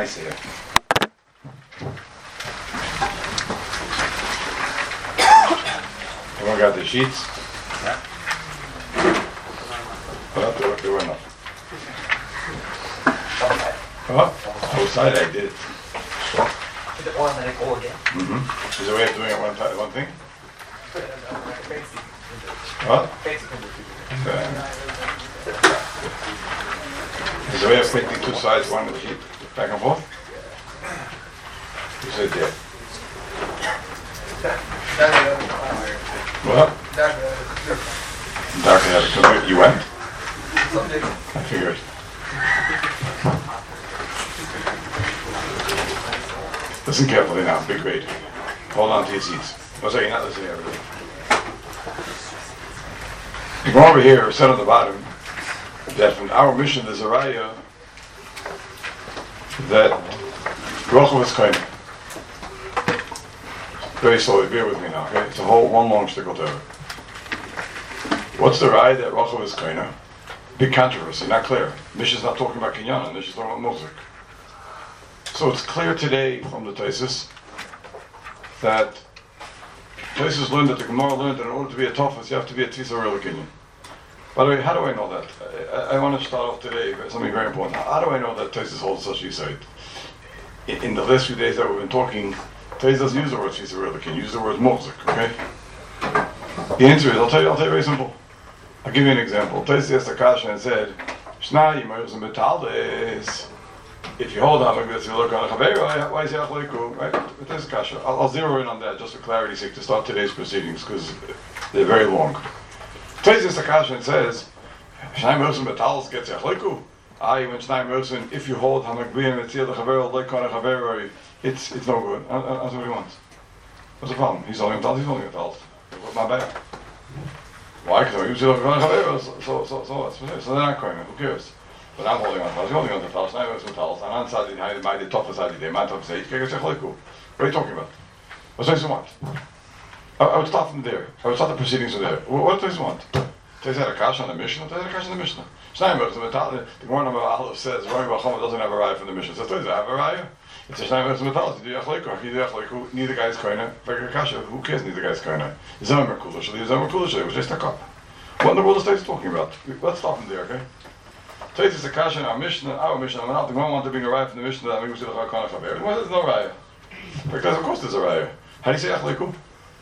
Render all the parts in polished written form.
nice here. Everyone got the sheets? Yeah. Well, there were enough. Oh, outside I did it. The oil and then it go again. Mm-hmm. Is there a way of doing it one thing? What? Is there a way of printing two sides, one sheet, back and forth? You said yeah. What? Dark had a computer. You went? I figured. Listen carefully now, big grade. Hold on to your seats. Oh, sorry, you're not listening to everything. You go over here, said on the bottom, that from our mission there's a raya that Rochel is kind. Very slowly, bear with me now, okay? It's a whole one long shtickle to it. What's the raya that Rochel is kind? Big controversy, not clear. Misha's not talking about Kinyan, Misha's talking about music. So it's clear today from the Taisus that Taisus learned that the Gemara learned that in order to be a Tofas, you have to be a Tisa real Kinyan. By the way, how do I know that? I want to start off today with something very important. How do I know that Taisus holds such a side? In the last few days that we've been talking, Taisus doesn't use the word Tisa real Kinyan, use the word Mozik, okay? The answer is, I'll tell you very simple. I'll give you an example. Taisus asked Akasha and said, Shna Yimers and Betaldes. If you hold on, maybe you look on a Chavera, why is it Achleiku? Right? Taisus Akasha. I'll zero in on that just for clarity's sake to start today's proceedings because they're very long. Taisus Akasha and says, Shna Yimers and Betaldes gets Achleiku. When Shna Yimers, if you hold Hamagbiyim and Tzil the Chavera, like on a Chavera, it's no good. That's what he wants. What's the problem? He's only Betaldes, he's only Betaldes. My bad. Why? Because I'm using so they're not going. Who cares? But I'm holding on to holding on to Talos. I'm using Talos. And on side, my toughest side, my top say, what are you talking about? What does he want? I would start from there. I would start the proceedings from there. What does he want? Does he have a kash on the Mishnah? Does he have a kash on the Mishnah? The Gemara number Aleph says, Roy Bachama doesn't have a raya from the Mishnah. So does he have a raya? It's a Shnai Mertz Metallis. You do Yachleiku. Neither guy's koina. Who cares? Neither guy's koina. Zomer Kulashali. Zomer Kulashali. Which is stuck up. What in the world is Tais talking about? Let's stop from there, okay? Tais is a kasha in our Mishnah. I'm not the one want to bring a raya from the Mishnah that we see the Chakana Chaver. Why there's no raya? Because of course there's a raya. How do you say Yachleiku?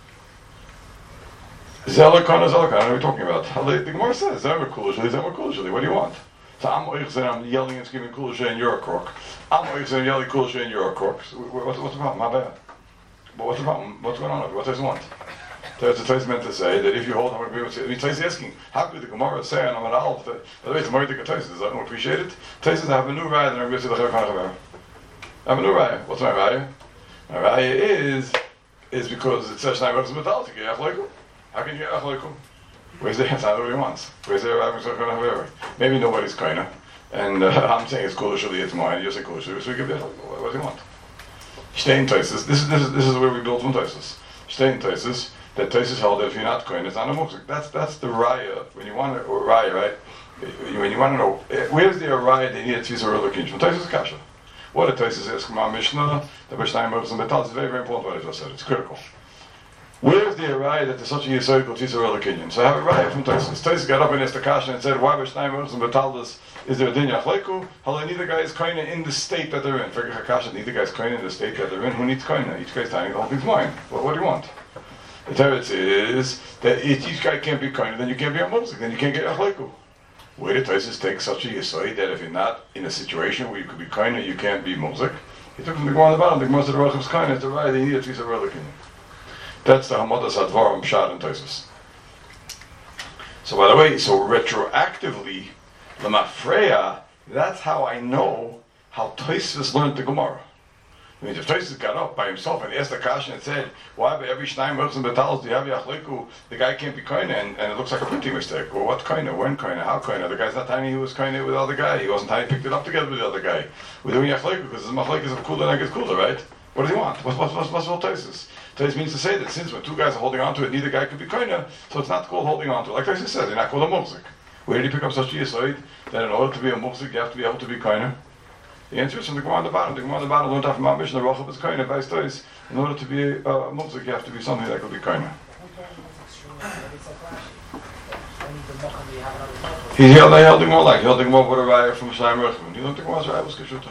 Zelakana. What are we talking about? The Gemara says Zomer Kulashali. What do you want? So I'm yelling and screaming Kulasha and you're a crook. I'm yelling Kulasha and you're a crook. So what's the problem? My bad. But what's the problem? What's going on? What does he want? There's a Tais meant to say that if you hold on agreement, I mean, Tais is asking, how could the Gemara say on Amar Aleph that, by the way, it's a Moedik Tais, I don't appreciate it. Tais says, I have a new raya than I'm going to see the Chayvach HaChaver. I have a new raya. What's my raya? My raya is because it says, Shnai Mertz Metallis, you get Achleiku. How can you get Achleiku? Where's the answer? What he wants? Where's the Rabbi? Maybe nobody's kinda. And I'm saying it's Kulashali, it's mine. You say Kulashali, so we give it. What do you want? Stein Taisus. This is where we build from Taisus. Stein Taisus. That Taisus held that if you're not coin, it's not a muksik. That's the raya. When you want to, or raya, right? When you want to know, where's the raya they need a tzisa or kinch? From Taisus Kasha. What did Taisus ask from our Mishnah? The Mishnah Mertz and Betal is very, very important what I just said. It's critical. Where's the raya that there's such a yisod called tzisa or kinyan? So I have a raya from Taisus. Taisus got up and asked the Kasha and said, why Mishnah Mertz and Betal is there a din yachleiku? How neither guy is koina in the state that they're in. Figure Hakasha, neither guy's koina in the state that they're in. Who needs koina? Each guy's telling the whole thing's mine. What do you want? The teretz is that each guy can't be koina, then you can't be a mumzik, then you can't get yachleiku. Where did Taisus take such a yisod that if you're not in a situation where you could be koina, you can't be mumzik? He took from the Gemara on the bottom. The Gemara said the Racham's koina. It's the raya they need a tzisa relikin. That's the Hamadas Advarim shot in Taisus. So by the way, so retroactively, Lamafreya, that's how I know how Taisus learned the Gemara. I mean, if Taisus got up by himself and asked the Kasha and said, why by every Shnai Mertz and Betalos do you have Yachleiku? The guy can't be koina, and it looks like a printing mistake. Well, what koina? When koina? How koina? The guy's not telling he was koina with the other guy. He wasn't telling he picked it up together with the other guy. We're doing Yachleiku because the Machlek is of cooler and I get cooler, right? What does he want? What's all Taisus? Taisus means to say that since when two guys are holding on to it, neither guy could be koina, so it's not called holding on to it. Like Taisus says, you're not called a mufzik. Where did he pick up such a yisoid that in order to be a mufzik, you have to be able to be koina? The answer is from the Gemara on the bottom. The Gemara on the bottom learned off from our mission. The Rochav is Koina. Vice Tois. In order to be a Mubzik, you have to be something that could be Koina. He's holding more like holding more with a raya from Shloim Rechman. You don't think Gemara's raya was Kashuta?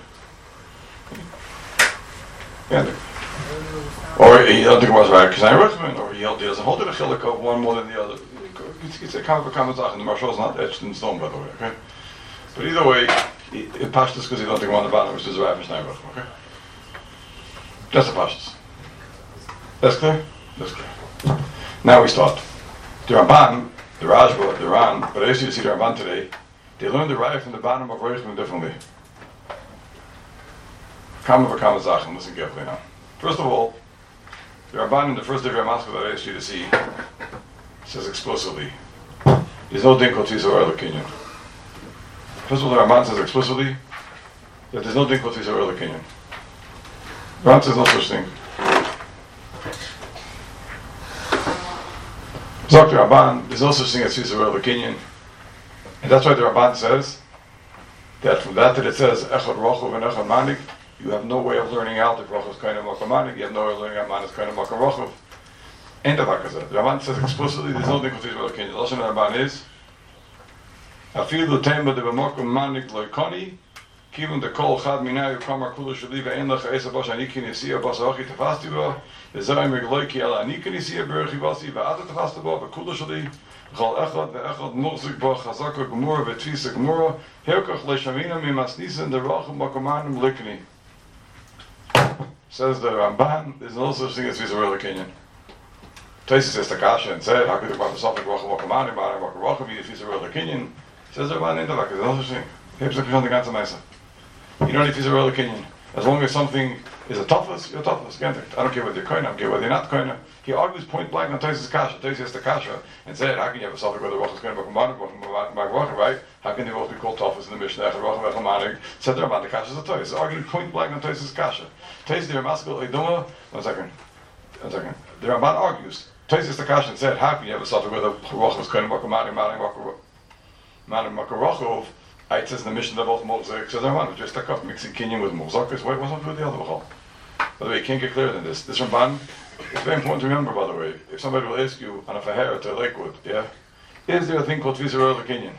Yeah. Or he held the Gemara's raya Shloim Rechman, or he doesn't hold it a chilik of one more than the other. It's a kind of a Kamazach, and the Marshal is not etched in stone, by the way. Okay. But either way, it pashtus because he don't think on the bottom, which is raya from Shloim Rechman. Okay. That's the pashtus. That's clear. That's clear. Now we start. The Ramban. The Rajba, the Ran, but I used to see the Ramban today, they learned the raya from the bottom of Reichman differently. Kama v'kama zachem, listen carefully now. First of all, the Ramban in the first day of Ramaskal that I asked you to see says explicitly, there's no din kol tisa or kinyan. First of all, the Ramban says explicitly that there's no din kol tisa or kinyan. Ramban says no such thing. Dr. Ramban, there's no such thing as Tisa Royal Kinyan. And that's why the Ramban says that from that it says Echad Rochov and Echad Manik, you have no way of learning out if Rochov is kind of Makam Manik, you have no way of learning out Manik is kind of Makam Rochov. End of Akazah. The Ramban says explicitly there's no thing called Tisa Royal Kinyan. The Lashon of the Ramban is Afil Lutemba de B'Makam Manik Loikoni, Kivun de Kol Chad Minayu Kamar Kula Shaliva Ein Lech Esa Bash Anikin Yisiya Bas Achi Tafasti Ba, Zayim Regloiki Ela Anikin Yisiya Berchi Basi Va'ata Tafasti Ba, V'Kula Shali, Chol Echad Ve'echad Muzik Ba Chazaka Gemura Ve'Tvisa Gemura, Herkach Le'Shavina Mimas Nisan De Rachim Makomanim Likni. Says the Ramban, there's no such thing as Tisa Royal Kinyan. Taisis says Takasha and said, how could the Rabbi Sofik Rachim Makomanim, Makomanim Makomanim, V'Yid Tisa Royal Kinyan? Says the Ramban in the back, there's no such thing. Hebs the Kishan the Ganza Mesa. You don't need to real opinion. As long as something is a toughest, you're toughest. I don't care whether you're koina, I don't care whether you're not koina. He argues point blank on Taisis Kasha. Taisis has the Kasha and said, how can you have a suffix whether Roch is koina, right? How can they both be called toughest in the Mishnah? Said the Ramban, the Kasha is a Taisis. Arguing point blank on Taisis Kasha. Taisis the Ramaskal Eidoma. One second. The Ramban argues. Taisis the Kasha and said, how can you have a suffix whether Roch is koina, Rochov? It says in the mission that both Mozak says I want to just stuck up mixing Kinyan with Mozak. Why wasn't with the other Bachal? By the way, you can't get clearer than this. This Ramban, it's very important to remember, by the way. If somebody will ask you on a Fahera to Lakewood, yeah, is there a thing called Tvisa Royal Kinyan?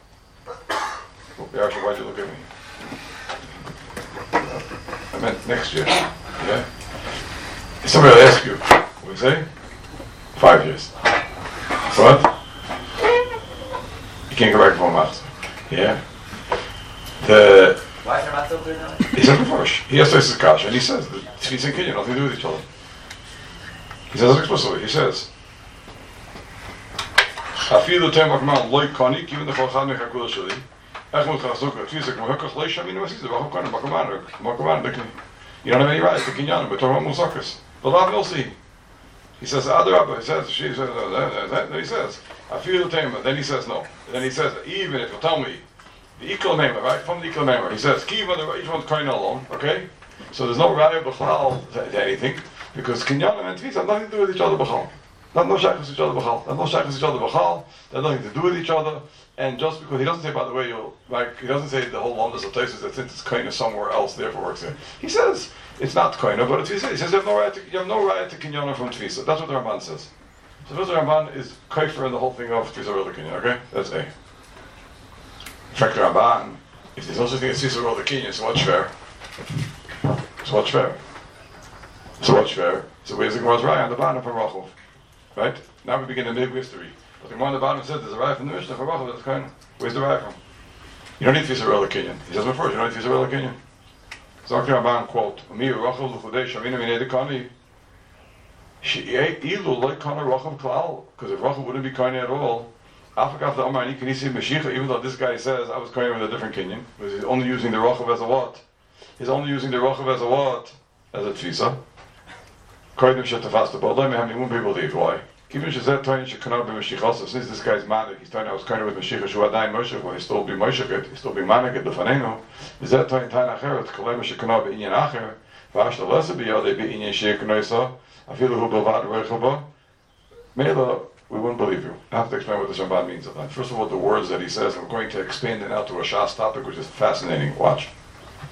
Well, actually, why'd you look at me? I meant next year. Yeah? If somebody will ask you, what do you say? 5 years. What? You can't go back for a month. Yeah? Why is there not so clear now? He says before, he has Taisis Kasha, and he says that Tfis and Kinyan nothing to do with each other. He says it explicitly. He says, Afilu Temak Man Loi Konik, even the Cholchad Mechakula Shali, Echmut Chasuka, Tfis and Hukach Loi Shaminu Asis, the Vachok Konik, Makaman, you don't have any right to Kinyan, but Torah Musakas. But Lav Nilsi. He says, Adarabba, he says, she says, then he says, Afilu Temak, then he says no. Then he says, even if you tell me, the Ikal Mema, right? From the Ikal Mema, he says, Kiva, each one's Koina alone, okay? So there's no Raya B'chal to anything, because Kinyan and Tfis have nothing to do with each other B'chal. Not no shaykhs with each other B'chal. Not no shaykhs with each other B'chal. They have nothing to do with each other. And just because he doesn't say, by the way, he doesn't say the whole longest of places that since it's Koina somewhere else, therefore works there. He says, it's not Koina, but it's Tfisa. He says, you have no right to Kinyan from Tfisa. That's what the Ramban says. So first the Ramban is Kaifer in the whole thing of Tfisa Royal Kinyan, okay? That's A. In fact, the Ramban, if there's no such thing as Tfisa Royal Kinyan, so what's fair? So what's fair? So where's the Gemara's Raya on the bottom from Rachov? Right? Now we begin a new history. But the Gemara on the bottom says there's a Raya from the Mishnah for Rachov, that's kind of, where's the Raya from? You don't need Tfisa Royal Kinyan. He says before, you don't need Tfisa Royal Kinyan. So the Ramban quote, Umir Rachov l'chudei shavina minei dekani, ilu loy kana Rachov klal, because if Rachov wouldn't be kind at all, Afakaf the Omar Ani Kanisi Mashiach, even though this guy says I was kind with a different Kinyan, because he's only using the Rachov as a what? He's only using the Rachov as a what? As a Tfisa. Koidim shetafasta, but let me have won't be able to leave. Why? Even Shazet Toyin Shekanah b'Mashiachasa, since this guy's manik, he's telling I was kind with Mashiach, Shuadai Moshe, well, he's still being Moshe, he's still being manik at the Faneno. Zet Toyin Tain Acheret, Kalem Shekanah b'Inyan Acher, Vashta Lesa b'Yodei b'Inyan Shekanah, Afilu Hu Bavad Rechaba. Mela, we wouldn't believe you. I have to explain what this Ramban means. First of all, the words that he says, I'm going to expand it out to a Shas topic, which is fascinating. Watch.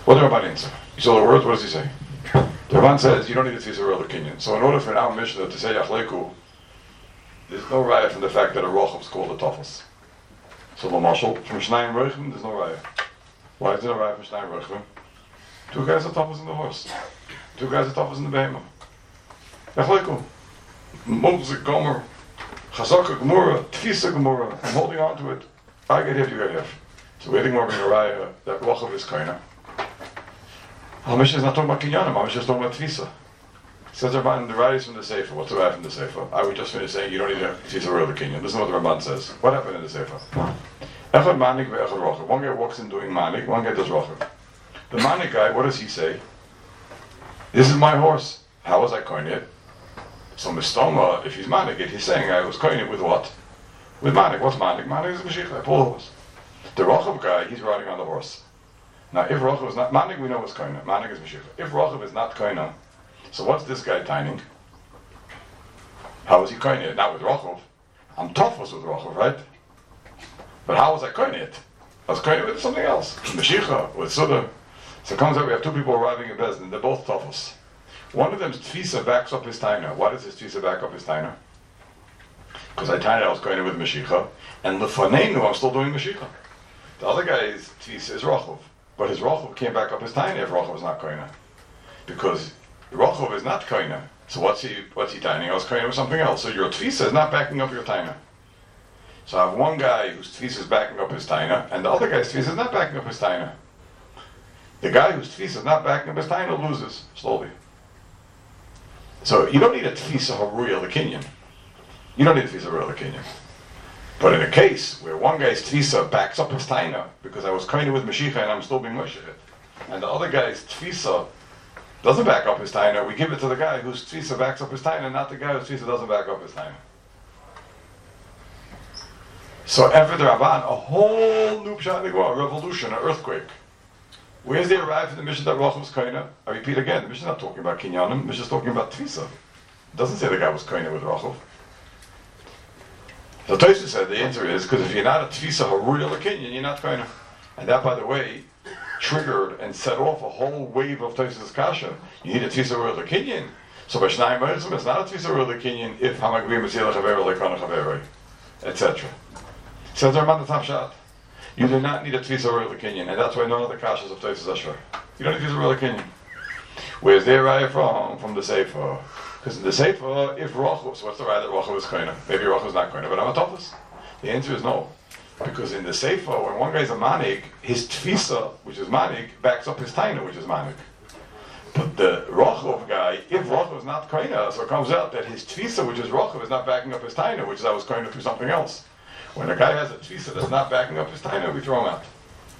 What did the Rabban answer? You saw the words, what does he say? The Rabban says, you don't need a tfisa real kinyan. So in order for our Mishnah to say Yachleiku, there's no raya from the fact that a rochav is called a tofos. So the marshal, from Shnayim Rochim, there's no raya. Why is there no raya from Shnayim Rochim? Two guys are tofos in the horse. Two guys are tofos in the behemoth. Yachleiku. Mosik Gomer, Chazaka Gemura, Tfisa Gemura. I'm holding on to it. I get hit, you get hit. So we think more being a raya that rochav is kaina. Mishnah is not talking about kinyanim. Mishnah is talking about tfisa. Says the Rabban, the raya is from the sefer. What's the raya from the sefer? I would just finish saying you don't need a tfisa real kinyan. This is what the Rabban says. What happened in the sefer? Echad manik ve'echad rochav. One guy walks in doing manik. One guy does rochav. The manik guy, what does he say? This is my horse. How was I coining it? So Mistoma, if he's manik, he's saying I was coining it with what? With manik. What's manik? Manik is a mashiach. I pull the horse. The rochav guy, he's riding on the horse. Now, if rochav is not manik, we know it's koina. Manik is mashiach. If rochav is not koina, so what's this guy tining? How is he koina it? Not with rochav. I'm tofos with rochav, right? But how was I koina it? I was koina it with something else. Mashiach, with suda. So it comes out we have two people arriving in Bezdin. They're both tofos. One of them's tfisa backs up his taina. Why does his tfisa back up his taina? Because I taina I was koina with mashiach, and lefanenu I'm still doing mashiach. The other guy's tfisa is rochav. But his rochav came back up his taina if rochav is not koina. Because rochav is not koina. So what's he taining? I was koina with something else. So your tfisa is not backing up your taina. So I have one guy whose tfisa is backing up his taina, and the other guy's tfisa is not backing up his taina. The guy whose tfisa is not backing up his taina loses slowly. So you don't need a tfisa haruya l'kinyan. You don't need a tfisa haruya l'kinyan. But in a case where one guy's tfisa backs up his taina because I was koina with mashiach and I'm still being moshechet, and the other guy's tfisa doesn't back up his taina, we give it to the guy whose tfisa backs up his taina, not the guy whose tfisa doesn't back up his taina. So after the Rabban, a whole new pshat, a revolution, an earthquake. Where's they arrive in the mission that rochav was koina? I repeat again, the mission is not talking about kinyanim, the mission is talking about tfisa. It doesn't say the guy was koina with rochav. So Tosfos said the answer is because if you're not a tfisa haruya l'kinyan, you're not koina. And that, by the way, triggered and set off a whole wave of Tosfos kasha. You need a tfisa haruya l'kinyan. So by Shnayim Rochim, it's not a tfisa haruya l'kinyan if hamagvim mitzil chaver le'kana chaver, etc. Says the Ramban the top shot. You do not need a tfisa haruya l'kinyan, and that's why none of the kashas of Tosfos are sure. You don't need tfisa haruya l'kinyan. Where's their raya from? From the sefer. Because in the sefer, if rochav, so what's the raya that rochav is koina? Maybe rochav is not koina, but I'm a tofos. The answer is no. Because in the sefer, when one guy's a manik, his tfisa, which is manik, backs up his taina, which is manik. But the rochav guy, if rochav is not koina, so it comes out that his tfisa, which is rochav, is not backing up his taina, which is I was koina through something else. When a guy has a tfisa that's not backing up his taina, we throw him out.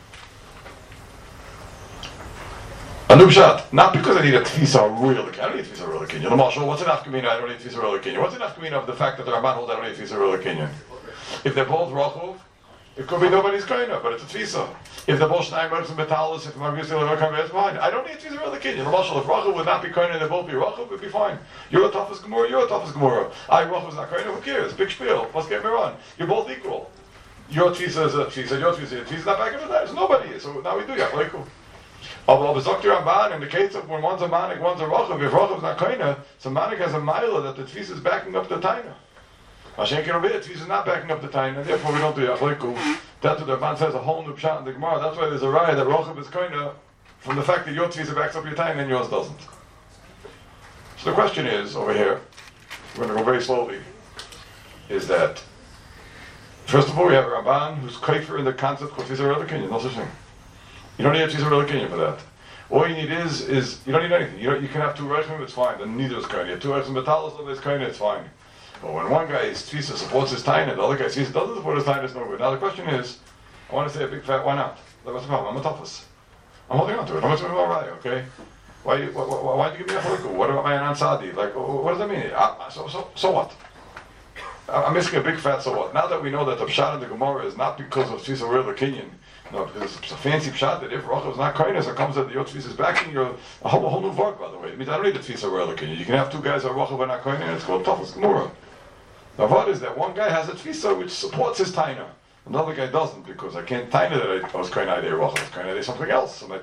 A new shot, not because I need a tfisa real kinyan. I don't need a tfisa real kinyan. The marshal, what's an afkamina? I don't need a tfisa real kinyan. What's an afkamina of the fact that the Ramban holds I don't need a tfisa real kinyan? If they're both rochav, it could be nobody's koina, but it's a tfisa. If they're both Shnayim Rochim Betalis, if Margus Ilay, it's fine. I don't need a tfisa real kinyan. The marshal, if rochav would not be koina and they both be rochav, it'd be fine. You're a toughest gemara, you're a toughest gemara. Rochav is not koina, who cares? Big spiel. Let's get me wrong. You're both equal. Your tfisa is a tfisa, your tfisa is not back in the time. There's nobody. So now we do yachleiku. Although Dr. Ramban, in the case of when one's a manik, one's a rochav, if rochav is not koina, so manik has a mila that the tfisa is backing up the taina. Mashenkin over here, tfisa is not backing up the taina, and therefore we don't do yachleiku. That's what the Ramban says, a whole new pshat in the Gemara. That's why there's a raya that rochav is koina from the fact that your tfisa backs up your taina and yours doesn't. So the question is, over here, we're going to go very slowly, is that, first of all, we have a Ramban who's kaifer in the concept of tfisa real kinyan, no such thing. You don't need a tfisa real kinyan for that. All you need is you don't need anything. You can have two reichim, it's fine. Then neither is koina. You have two reichim betalos, then it's koina, it's fine. But when one guy's tfisa supports his taina, the other guy's tfisa doesn't support his taina, it's no good. Now the question is, I want to say a big fat, why not? What's the problem? I'm a toughest. I'm holding on to it. I'm going to all right, okay? Why did you give me a chaliku? What about my ansadi? Like, what does that mean? So what? I'm asking a big fat so what? Now that we know that the pshat in the Gemara is not because of tfisa real kinyan, no, because it's a fancy pshat that if rochav is not koina, so it comes that your tfisa is backing your a whole new vart, by the way. It means I don't need a tfisa real kinyan. You can have two guys that are rochav and not koina, and it's called toughest Gemara. The vart is that one guy has a tfisa which supports his taina, another guy doesn't, because I can't taina that I was koina day rochav, I was koina day something else. So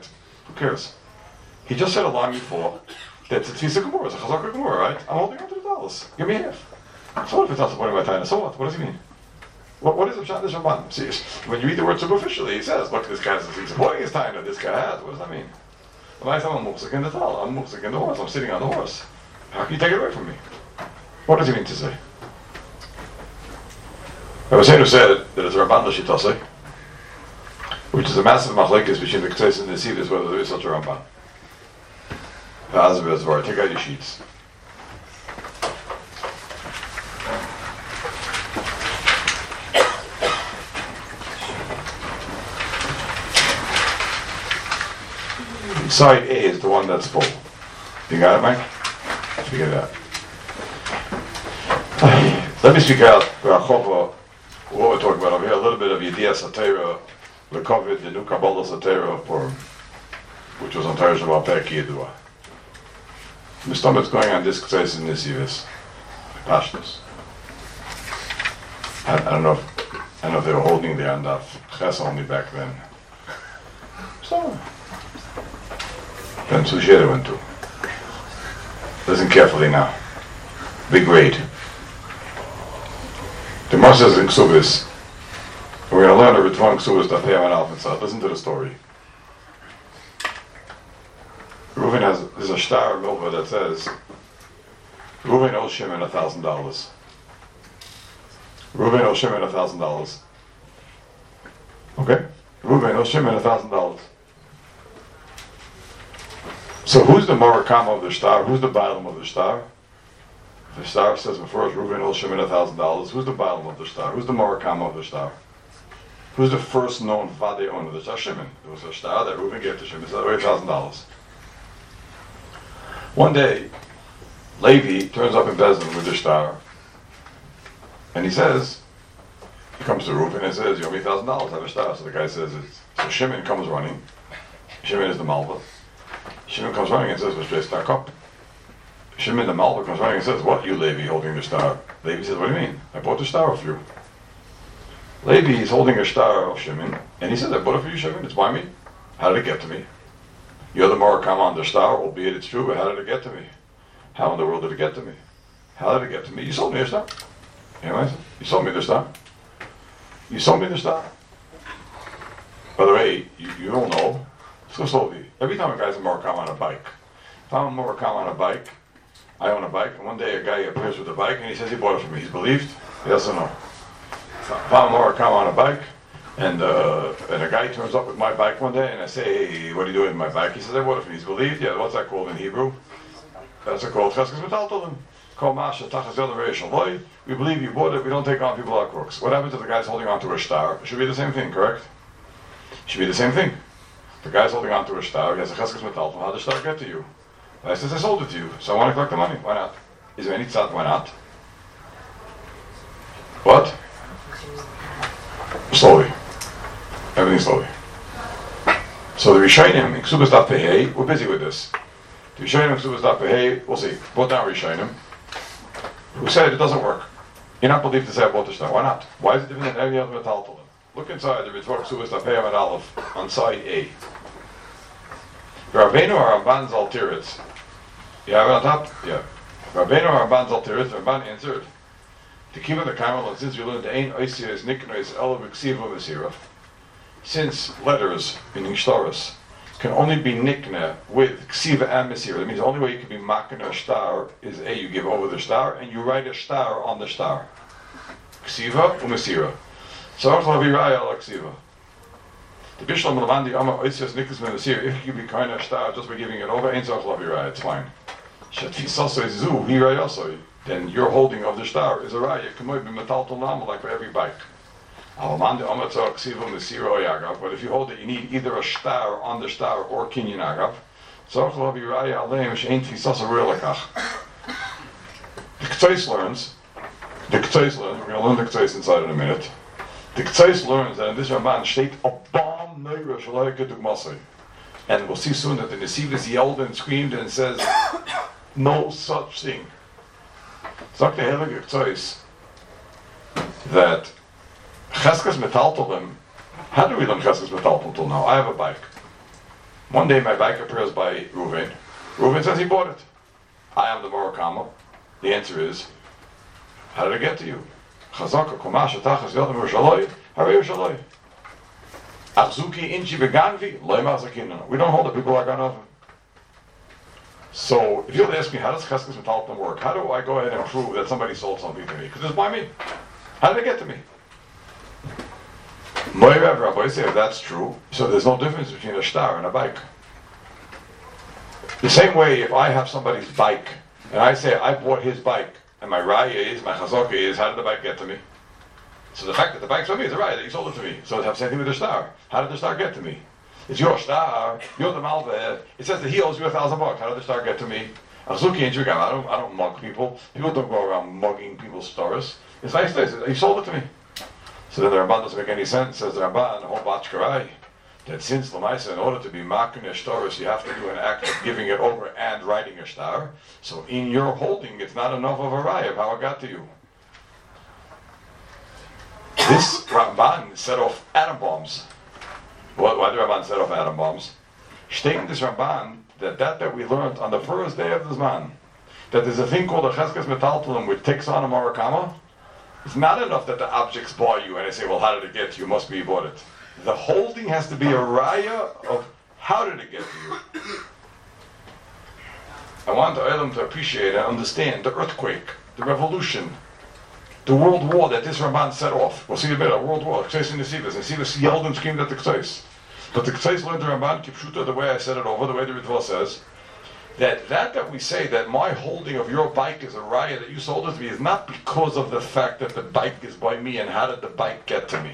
Who cares? He just said a line before that's a Tfisa Gemara, it's a Chazaka Gemara, right? I'm holding on to the dollars. Give me half. So what if it's not supported by Taina? So what? What does he mean? What is the Pshat Nishamban? See, when you read the word superficially, he says, look, this guy says he's supporting his Taina, this guy has. What does that mean? If I say I'm Muksik in the Tal, I'm Muksik in the horse, I'm sitting on the horse. How can you take it away from me? What does he mean to say? Rabbi Seinu said that it's a Ramban L'Shitase, which is a massive machlekes between the Ketzos and the Nesivos whether there is such a Ramban. Take out your sheets. Side A is the one that's full. You got it, Mike? Figure it out. Let me speak out what we're talking about over here. A little bit of Yediyah Satera, the COVID, the new Kabbalah Satera of Purim, which was on Torah Shabbat Perki Yedua. The stomach's going on this Ketzos in Nesivos, Pashtus. I don't know if they were holding the hand off Ches only back then. So. Then Sushere went to. Listen carefully now. Big grade. The Gemara says in Ksubis, we're going to learn a Ritvan Ksubis that Peyam and Alpha. Listen to the story. Reuven there's a star Milva that says, Reuven owes Shimon $1,000. Reuven owes Shimon $1,000. Okay? Reuven owes Shimon $1,000. So who's the Morakama of the star? Who's the bottom of the star? The star says before us, Reuven owes Shimon $1,000. Who's the bottom of the star? Who's the Morakama of the star? Who's the first known Vade owner of the star? Shimon. There was a star that Reuven gave to Shimon. He said, $1,000. One day, Levi turns up in Bezdin with the star, and he says, he comes to Reuven and says, you owe me $1,000, I have a star. So the guy says, so Shimon comes running. Shimon is the Malva. Shimon comes running and says, let's just stack up. Shimon the Malva comes running and says, what, you Levi holding the star? Levi says, what do you mean? I bought the star off you. Levi is holding a star of Shimon, and he says, I bought it for you, Shimon, it's by me. How did it get to me? You're the Morakama on the star, albeit it's true, but how did it get to me? How in the world did it get to me? How did it get to me? You sold me a star. You know what I said? You sold me the star. You sold me the star. By the way, you don't know. So slowly. Every time a guy's a Morakama on a bike, if I'm a Morakama on a bike, I own a bike, and one day a guy appears with a bike and he says he bought it from me. He's believed? Yes or no? If I'm a Morakama on a bike, and a guy turns up with my bike one day, and I say, hey, what are you doing with my bike? He says, I bought it from you. He's believed? Yeah, what's that called in Hebrew? That's called Cheskes Metaltolim. Called Masha Tachas Yodaration Loy. We believe you bought it, we don't take on people like crooks. What happens if the guy's holding on to a star? It should be the same thing, correct? It should be the same thing. The guy's holding on to a star, he has a Cheskes Metaltolim. How did the star get to you? I says, I sold it to you, so I want to collect the money. Why not? Is there any tzad? Why not? What? Slowly. Everything slowly. So the Rishonim, Ksubas Daf Pehei, we're busy with this. The Rishonim, Ksubas Daf Pehei, we'll see. Brought down Rishonim, who said it doesn't work. You're not believed to say I bought the star. Why not? Why is it different than any other metaltalin? Look inside the Ritva Ksubas Daf Pehei and Aleph, on side A. Rabbeinu Ramban Zaltiritz. You have it on top? Yeah. Rabbeinu Ramban Zaltiritz, Ramban answered. To keep on the camel, and since we learned the Ein Oisir is Niknois Elav Ksiva Mesira, since letters, meaning shtaros, can only be nikna with ksiva and mesira. That means the only way you can be makna a star is you give over the star and you write a star on the star. Ksiva or mesira. So I'll be raya al ksiva. The Bishlam Lavandi Amma Oisias Niklas Mesira, if you be kind of star just by giving it over, ain't so be raya, it's fine. Shatfisaso is zu, he raya, then your holding of the star is a raya. Kamoy be metal to nama like for every bike. But if you hold it, you need either a star on the star or kinyan agav. The Ketzos learns, we're going to learn the Ketzos inside in a minute. The Ketzos learns that in this Ramban state Abam Neira Shalaika Dugmasai. And we'll see soon that the Nesivos yelled and screamed and says, no such thing. Sagt der Heilige Ketzos that Cheskes Metaltolim, how do we learn Cheskes Metaltolim till now? I have a bike. One day my bike appears by Reuven. Reuven says he bought it. I am the Murakama. The answer is, how did it get to you? Chazaka kumash atachas yodem v'shaloi, harei v'shaloi. Achzuki inchi v'ganvi, loy ma'zakinana. We don't hold it, people are gone over. So, if you'll ask me, how does Cheskes Metalton work? How do I go ahead and prove that somebody sold something to me? Because it's by me. How did it get to me? Moirav Rabbi say, if that's true, so there's no difference between a star and a bike. The same way, if I have somebody's bike, and I say, I bought his bike, and my raya is, my chazaka is, how did the bike get to me? So the fact that the bike's from me is a raya that you sold it to me. So it has the same thing with the star. How did the star get to me? It's your star, you're the malveh. It says that he owes you $1,000. How did the star get to me? I don't mug people. People don't go around mugging people's stars. It's nice things. He sold it to me. So then the Ramban doesn't make any sense. Says the Ramban, the whole Bachkarai, that since Lamaisa, in order to be makin a stars, you have to do an act of giving it over and writing a star. So in your holding, it's not enough of a raya of how it got to you. This Ramban set off atom bombs. Why did Ramban set off atom bombs? Stating this Ramban that we learned on the first day of the Zman, that there's a thing called a Cheskes Metaltalim which takes on a Murakama. It's not enough that the objects buy you and I say, well, how did it get to you? Must be you bought it. The holding has to be a raya of how did it get to you. I want the Olam to appreciate and understand the earthquake, the revolution, the world war that this Ramban set off. We'll see a bit of world war. K'tzais and Nesivas yelled and screamed at the K'tzais. But the K'tzais learned the Ramban, Kipshuta, the way I said it over, the way the Ritva says, that we say that my holding of your bike is a raya that you sold it to me is not because of the fact that the bike is by me and how did the bike get to me.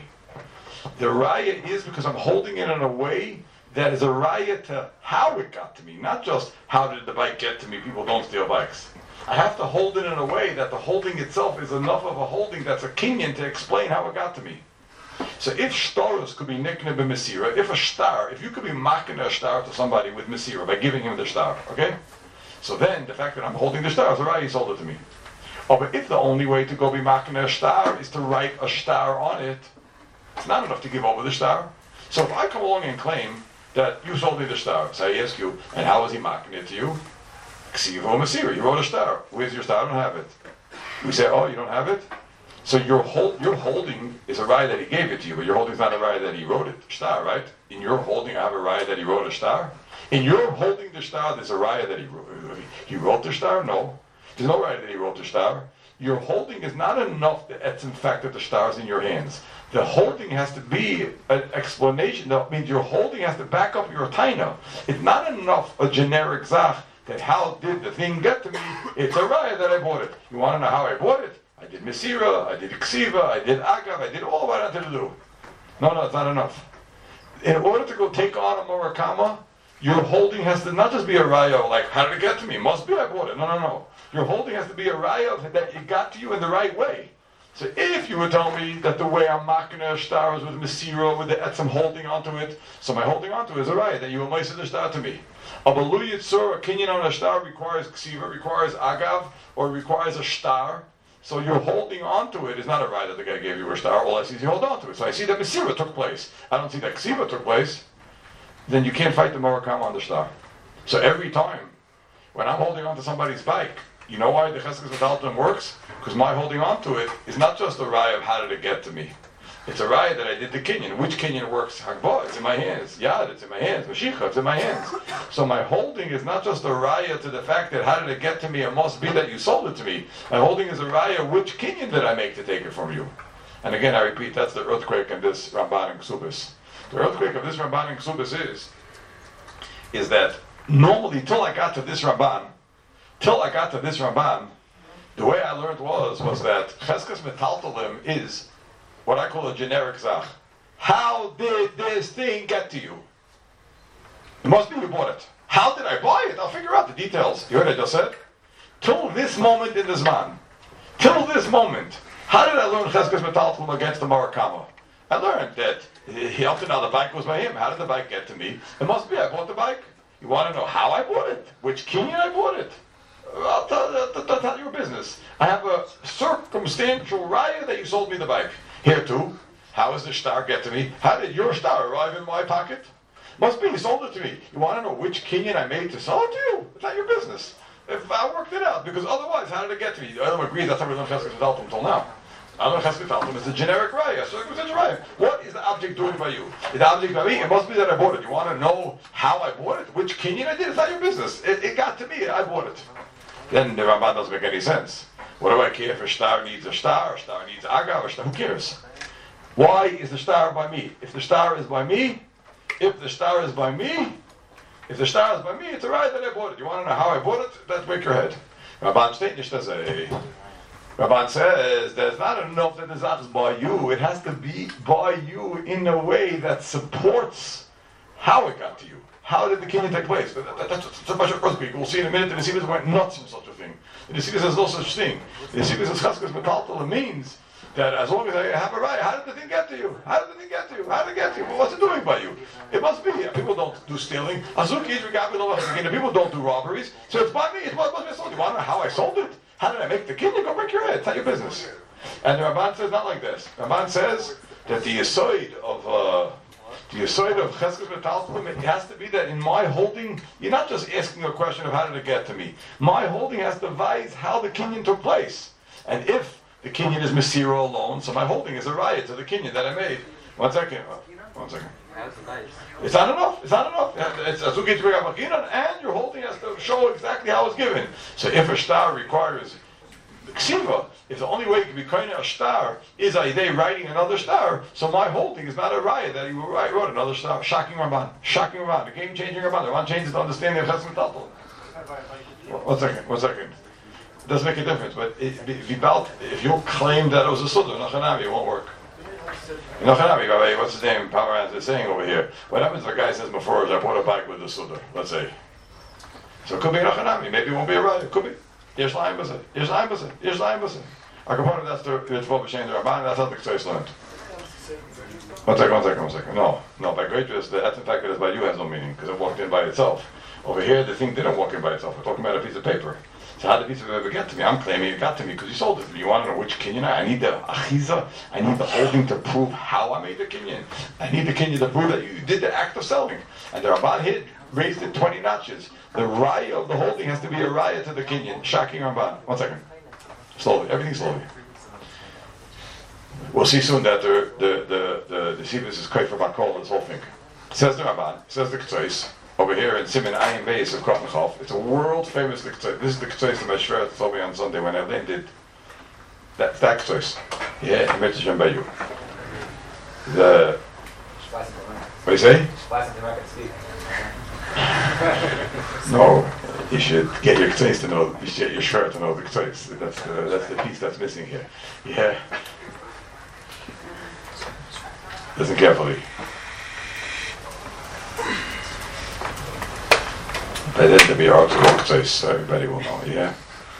The raya is because I'm holding it in a way that is a raya to how it got to me, not just how did the bike get to me. People don't steal bikes. I have to hold it in a way that the holding itself is enough of a holding that's a kinyan to explain how it got to me. So if shtaros could be nikne b'mesira, if you could be making a star to somebody with mesira by giving him the star, okay? So then the fact that I'm holding the star is alright, he sold it to me. Oh, but if the only way to go be making a star is to write a star on it, it's not enough to give over the star. So if I come along and claim that you sold me the star, so I ask you, and how was he making it to you? Ksiva Masira, you wrote a star. Where's your star? I don't have it. We say, oh, you don't have it? So your holding is a raya that he gave it to you, but your holding is not a raya that he wrote it. Star, right? In your holding, I have a raya that he wrote a star. In your holding the star, there's a raya that he wrote the star? No. There's no raya that he wrote the star. Your holding is not enough that it's in fact that the star is in your hands. The holding has to be an explanation. That means your holding has to back up your taina. It's not enough a generic zach that how did the thing get to me? It's a raya that I bought it. You want to know how I bought it? I did Mesira, I did Ksiva, I did Agav, I did all what I had to do. No, it's not enough. In order to go take on a Murakama, your holding has to not just be a raya like, how did it get to me? Must be I bought it. No. Your holding has to be a raya that it got to you in the right way. So if you would tell me that the way I'm making a star is with Mesira, with the etzem holding onto it, so my holding onto it is a raya that you will make the star to me. A Balu Yitzur, a kinyan on a star requires Ksiva, requires Agav, or requires a star. So you're holding on to it is not a raya that the guy gave you a star. All I see is you hold on to it. So I see that Mesira took place. I don't see that Ksiva took place. Then you can't fight the Murakama on the star. So every time when I'm holding on to somebody's bike, you know why the Cheskes Metalton works? Because my holding on to it is not just a raya of how did it get to me. It's a raya that I did the kinyan. Which kinyan works? Hagbah, it's in my hands. Yad, it's in my hands. Mashiach, it's in my hands. So my holding is not just a raya to the fact that how did it get to me? It must be that you sold it to me. My holding is a raya, which kinyan did I make to take it from you? And again, I repeat, that's the earthquake in this Ramban and Ksubis. The earthquake of this Ramban and Ksubis is that normally, till I got to this Ramban, the way I learned was that Cheskes Metaltalim is what I call a generic zach. How did this thing get to you? It must be you bought it. How did I buy it? I'll figure out the details. You heard what I just said? Till this moment in the Zman. Till this moment. How did I learn Cheskes Metaltalim against the Murakama? I learned that he up to now the bike was by him. How did the bike get to me? It must be I bought the bike. You want to know how I bought it? Which kinyan I bought it? I'll tell your business. I have a circumstantial raya that you sold me the bike. Here too, how does the star get to me? How did your star arrive in my pocket? Must be you sold it to me. You want to know which kinyan I made to sell it to you? It's not your business. If I worked it out, because otherwise, how did it get to me? I don't agree. That's how we learned Cheskes V'Taltum until now. I don't know Cheskes V'Taltum. It's a generic raya. So it was a raya. What is the object doing by you? Is the object by me? It must be that I bought it. You want to know how I bought it? Which kinyan I did? It's not your business. It got to me. I bought it. Then the Ramban doesn't make any sense. What do I care if a star needs a star needs agav, or star? Who cares? Why is the star by me? If the star is by me, it's a ride that I bought it. You want to know how I bought it? Let's break your head. Rabban says there's not enough that the zat is by you. It has to be by you in a way that supports how it got to you. How did the kinyan take place? That's a bunch of earthquake. We'll see in a minute. The Yesivas went nuts in such a thing. The Yesivas says no such thing. The Yesivas says Cheskes V'Taltum means that as long as I have a right, how did the thing get to you? How did it get to you? Well, what's it doing by you? It must be. People don't do stealing. People don't do robberies. So it's by me. It must be sold. You want to know how I sold it? How did I make the kinyan? Go break your head. It's not your business. And the Ramban says not like this. The Ramban says that the Yesod of Cheskes V'Taltum, it has to be that in my holding, you're not just asking a question of how did it get to me. My holding has to advise how the kinyan took place. And if the kinyan is Mesira alone, so my holding is a riot to the kinyan that I made. One second. It's not enough. It's Azuki Tzvei Amachinan, and your holding has to show exactly how it's given. So if a star requires Ksiva, if the only way you can be kind of a star is Aidei writing another star, so my holding is not a riot that he wrote another star. Shocking Ramban, a game-changing Ramban. The Ramban changes the understanding of Cheskes V'Taltum. One second. It doesn't make a difference, but if you claim that it was a Sudar, Nachanami, it won't work. Nachanami, what's his name? Pomerantz is saying over here. What happens if a guy says before, I bought a bike with a Sudar, let's say. So it could be Nachanami, maybe it won't be a riot, it could be. Yesh Laim B'Zeh. A component that's the Tzvah B'Shem the Ramban, that's how the Ktsois learned. One second. No, by greatness, that's in fact that is by you has no meaning, because it walked in by itself. Over here, the thing didn't walk in by itself. We're talking about a piece of paper. So how did the piece of paper get to me? I'm claiming it got to me because you sold it to me. You want to know which kinyan? I need the achiza. I need the holding to prove how I made the kinyan. I need the kinyan to prove that you did the act of selling. And the Ramban raised it 20 notches. The raya of the holding has to be a raya to the kinyan. Shocking Ramban. 1 second. Slowly. Everything slowly. We'll see soon that the Sivas is quite for Bakol, this whole thing. Says the Ramban, says the Ktsois. Over here in Siman Ayin Beis of Kotnechov, it's a world famous Ktsois. This is the Ktsois that Meshver told me on Sunday when Evelyn did. That Ktsois. Yeah, he made Hashem by you. What do you say? No, you should get your Ktsois to know, you should get your Shver to know the Ktsois. That's the piece that's missing here. Yeah. Listen carefully. By then to be hard to walk, so everybody will know, yeah?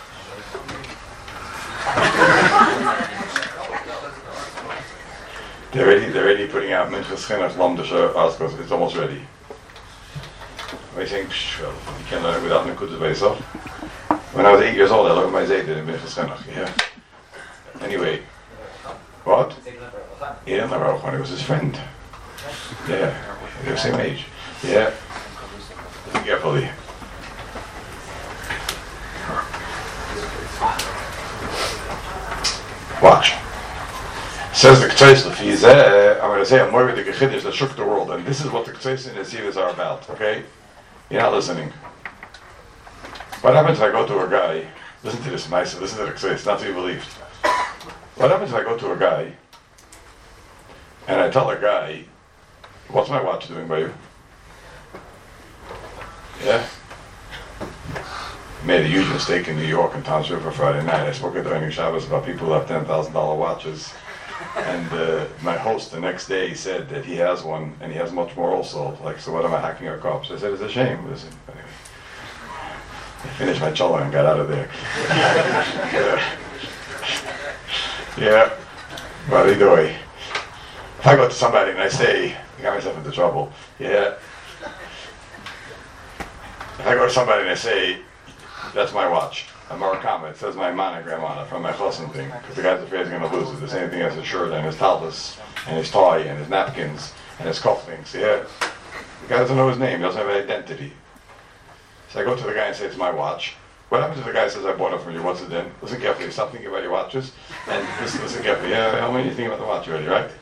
They're ready putting out Minchas Chinuch Lamdish articles. It's almost ready. I think, well, you can't learn it without Nekudas by yourself. When I was 8 years old, I learned my Zayda in Minchas Chinuch, yeah? Anyway, what? He didn't know Rauch, he was his friend. Yeah, they were the same age. Yeah. Listen carefully. Watch. Says the Ktsois Lefizeh, I'm going to say a more the Gechidish that shook the world, and this is what the Ktsois and the Sivas are about, okay? You're not listening. What happens if I go to a guy, listen to this, nice, listen to the Ktsois, not to be believed. What happens if I go to a guy, and I tell a guy, what's my watch doing by you? Yeah? Made a huge mistake in New York on Tom's River Friday night. I spoke at the Earning Shabbos about people who have $10,000 watches. And my host the next day said that he has one, and he has much more also. Like, so what am I hacking our cops? I said, it's a shame. Listen, anyway. I finished my challah and got out of there. Yeah. Well, either way. If I go to somebody and I say, I got myself into trouble. Yeah. If I go to somebody and I say, that's my watch, a Murakami, it says my monogram on it from my chosin thing, because the guy's afraid he's going to lose it. The same thing as his shirt and his talbas and his tie and his napkins and his cufflinks. Yeah. The guy doesn't know his name. He doesn't have an identity. So I go to the guy and say, it's my watch. What happens if the guy says, I bought it from you? What's it in? Listen carefully. Stop thinking about your watches. And listen carefully. Yeah, how many you think about the watch already, right?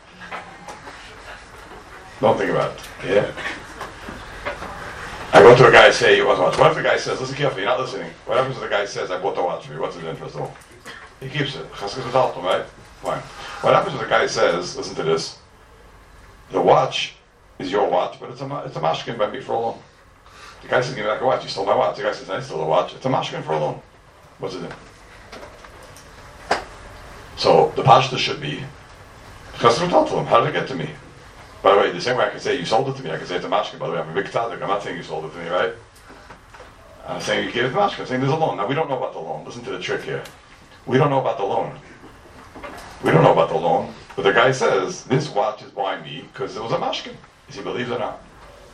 Don't think about it. Yeah? I go to a guy and say, you want a watch. What if the guy says, listen carefully, you're not listening. What happens if the guy says, I bought the watch from you? What's it in, first of all? He keeps it. Right? Fine. What happens if the guy says, listen to this, the watch is your watch, but it's a mashkin by me for a loan. The guy says, give me back a watch. You stole my watch. The guy says, I stole the watch. It's a mashkin for a loan. What's it in? So the pashta should be, how did it get to me? By the way, the same way I can say you sold it to me, I can say it's a mashkin. By the way, I'm a big tzaddik. I'm not saying you sold it to me, right? I'm saying you gave it to mashkin. I'm saying there's a loan. Now we don't know about the loan. Listen to the trick here. We don't know about the loan. We don't know about the loan. But the guy says, this watch is by me because it was a mashkin. Is he believed or not?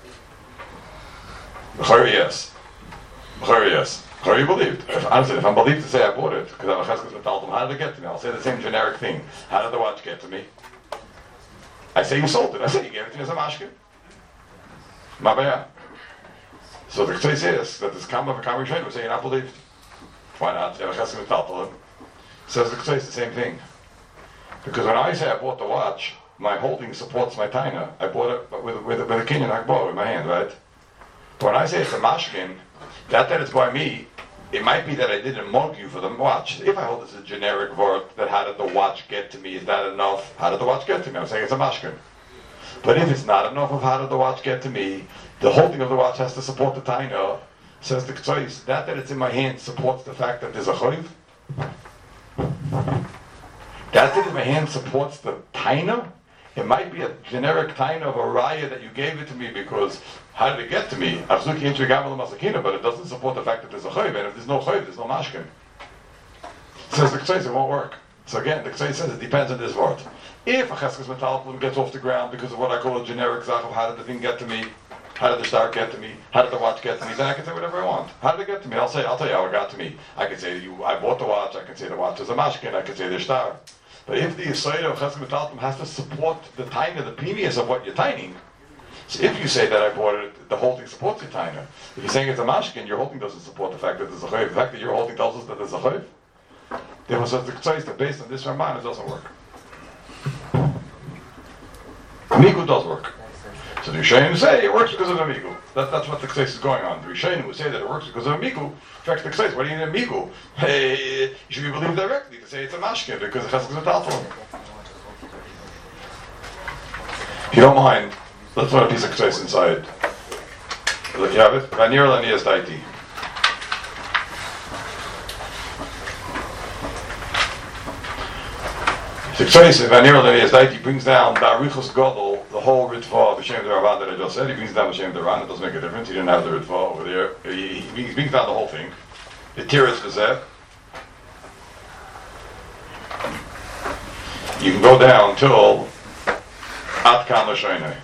B'chari, yes. B'chari, yes. B'chari believed. Honestly, if I'm believed to say I bought it, because I'm a cheskes metaltum, how did it get to me? I'll say the same generic thing. How did the watch get to me? I say you sold it. I say you gave it to me as a mashkin. Ma baya. So the Ktei says that this Kama V'Kama Yishayin would say you're not believed. Why not? You have a cheskes metaltum. Says the Ktei, the same thing. Because when I say I bought the watch, my holding supports my taina. I bought it with a kinyan akbar in my hand, right? But when I say it's a mashkin, that it's by me, it might be that I didn't mug you for the watch. If I hold this as a generic word, that how did the watch get to me, is that enough? How did the watch get to me? I'm saying it's a mashkin. But if it's not enough of how did the watch get to me, the holding of the watch has to support the taina. Says the Ktsois, that it's in my hand supports the fact that there's a choiv. That in my hand supports the taina. It might be a generic taina of a raya that you gave it to me because how did it get to me? But it doesn't support the fact that there's a choiv, and if there's no choiv, there's no mashkin. Says the Ktsois, it won't work. So again, the Ktsois says it depends on this word. If a cheskes metalplim gets off the ground because of what I call a generic zach of how did the thing get to me, how did the star get to me, how did the watch get to me, then I can say whatever I want. How did it get to me? I'll tell you how it got to me. I can say I bought the watch, I can say the watch is a mashkin, I can say the star. But if the Yisrael of cheskes metalplim has to support the taina, the pinius of what you're taining, so if you say that I bought it, the holding supports your taina. If you're saying it's a mashkin, your holding doesn't support the fact that there's a chayv. The fact that your holding tells us that there's a chayv. Therefore, says the Ktsois that based on this Ramban, it doesn't work. Migu does work. So the Rishonim say it works because of a Migu. That's what the Ktsois is going on. The Rishonim would say that it works because of a Migu. In fact, the Ktsois, what do you need a Migu? Hey, you should be believed directly to say it's a mashkin because it has to metalplim. If you don't mind, let's put a piece of Ktsois inside. Look, you have it? Vanir Lanias Daiti. The Ktsois, Vanir Lanias Daiti brings down Darichos Godel, the whole Ritva, B'Shem Deravan that I just said. He brings down B'Shem Deravan, it doesn't make a difference. He didn't have the Ritva over there. He brings down the whole thing. The Tiras V'Zeh. You can go down till Atkan L'Shoinei.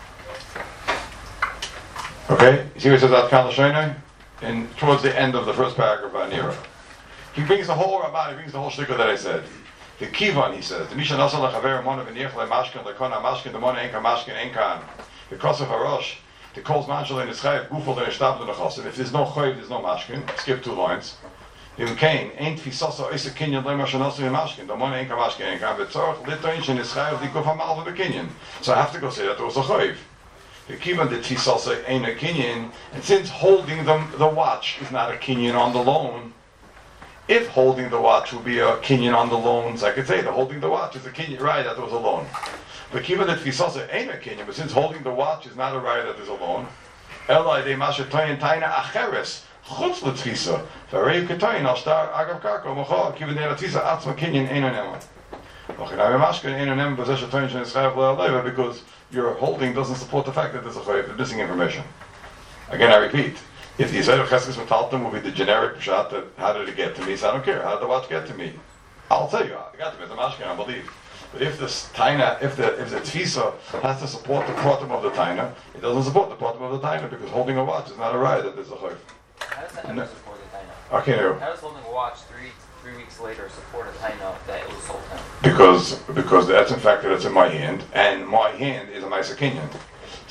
Okay? You see what it says Atkan L'Shoinei? And towards the end of the first paragraph of Anira. He brings the whole Ramban, he brings the whole shtickle that I said. The Kivan, he says, the Misha Nasa L'Chaver Mona V'Niach L'Mashkin L'Kona Mashkin D'Mona Enka Mashkin Enkan. The Kosov HaRosh, the Kol's Manshal in Yisrael, Gufel and Eshtabdu Nechosim. If there's no Choyv, there's no Mashkin. Skip 2 lines. Im Kain, Ein Tfisosa Oisa Kinyan Lema Shanosu Mashkin, D'Mona Enka Mashkin Enkan. V'Tzorach L'Toin Shen Yisrael D'Guf HaMal V'Kinyan. So I have to go say that there was a Choyv. The Kivan, the Tfisosa ain't a Kinyan, and since holding the watch is not a Kinyan on the loan, if holding the watch would be a kinyan on the loans, I could say that holding the watch is a kinyan, right, that there was a loan. But given that Tfisosa ain't a kinyan, but since holding the watch is not a right that there's a loan, Elai de Masha Toyin Taina Acheres, Chutz L'Tfisa, V'Arei K'Toyin Al Shtar Agav Karko, Mochol, Given de L'Tfisa Atzma Kinyan Ein Anema. Ochinai Mashkin Ein Anema B'Zesha Toyin Shen Yisrael V'Aleva, because your holding doesn't support the fact that there's a chayv, the missing information. Again, I repeat, if the Yisrael of Cheskes Metaltum will be the generic pshat that how did it get to me, so I don't care, how did the watch get to me? I'll tell you, it got to me, it's a mashkin, I believe. But if this taina, if the tfisa has to support the bottom of the taina, it doesn't support the bottom of the taina because holding a watch is not a right that there's a chayv. How does that ever support the taina? Okay, no. How does holding a watch three weeks later support a taina that it was sold to him? Because that's in fact that it's in my hand, and my hand is a nice kinyan. So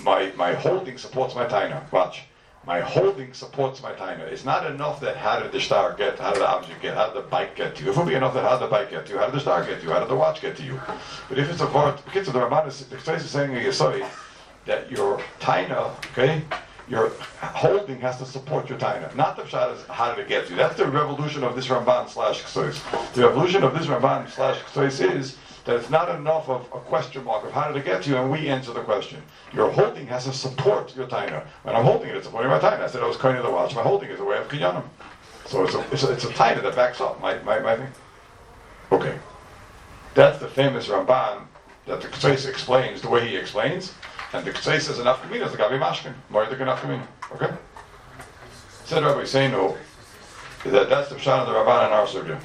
my holding supports my taina. Watch. My holding supports my taina. It's not enough that how did the star get, how did the object get, how did the bike get to you. If it would be enough that how did the bike get to you, how did the star get to you, how did the watch get to you. But if it's a word, the Ramban is saying in Yesod that your taina, okay, your holding has to support your taina. Not the pshat is how did it get to you. That's the revolution of this Ramban / Ksos. The revolution of this Ramban / Ksos is that it's not enough of a question mark of how did it get to you and we answer the question. Your holding has to support your taina. When I'm holding it, it's supporting my taina. I said I was koine the watch. My holding is a way of kinyanim. So it's a taina that backs up my thing. Okay. That's the famous Ramban that the Ksos explains the way he explains. And the Ksos says enough kamina is the gabi mashkin. More than enough kamina. Okay? Said Rabbi Seinu that's the pshat of the Ramban in our sugya.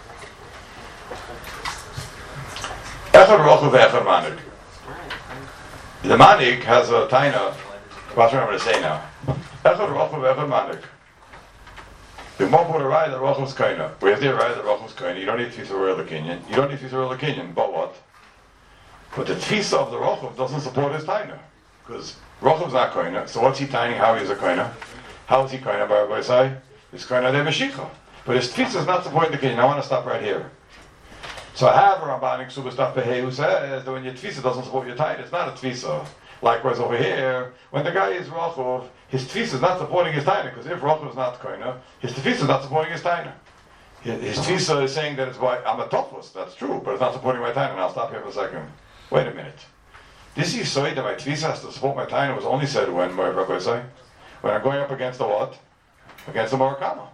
Echad rochav ve'echad manik. The manik has a taina. Watch what I'm going to say now. Echad rochav ve'echad manik. The more put a raya that rochav is kaina. Where's the raya that rochav is kaina? You don't need tefisa royal kinyan. You don't need tefisa royal kinyan. But what? But the tefisa of the rochav doesn't support his taina because rochav is not kaina. So what's he taining? How is a kaina? How is he kaina? By Rabbi Say, he's kaina de meshicha. But his tefisa is not supporting the kinyan. I want to stop right here. So I have a Ramban Ksuba Staf Behei who says that when your tefisa doesn't support your taina, it's not a tefisa. Likewise over here, when the guy is rochav, his tefisa is not supporting his taina, because if rochav is not koina, his tefisa is not supporting his taina. His tefisa is saying that it's why I'm a tofus, that's true, but it's not supporting my taina, and I'll stop here for a second. Wait a minute. This is say that my tefisa has to support my taina was only said when, Rabbi say, when I'm going up against the what? Against the Murakama.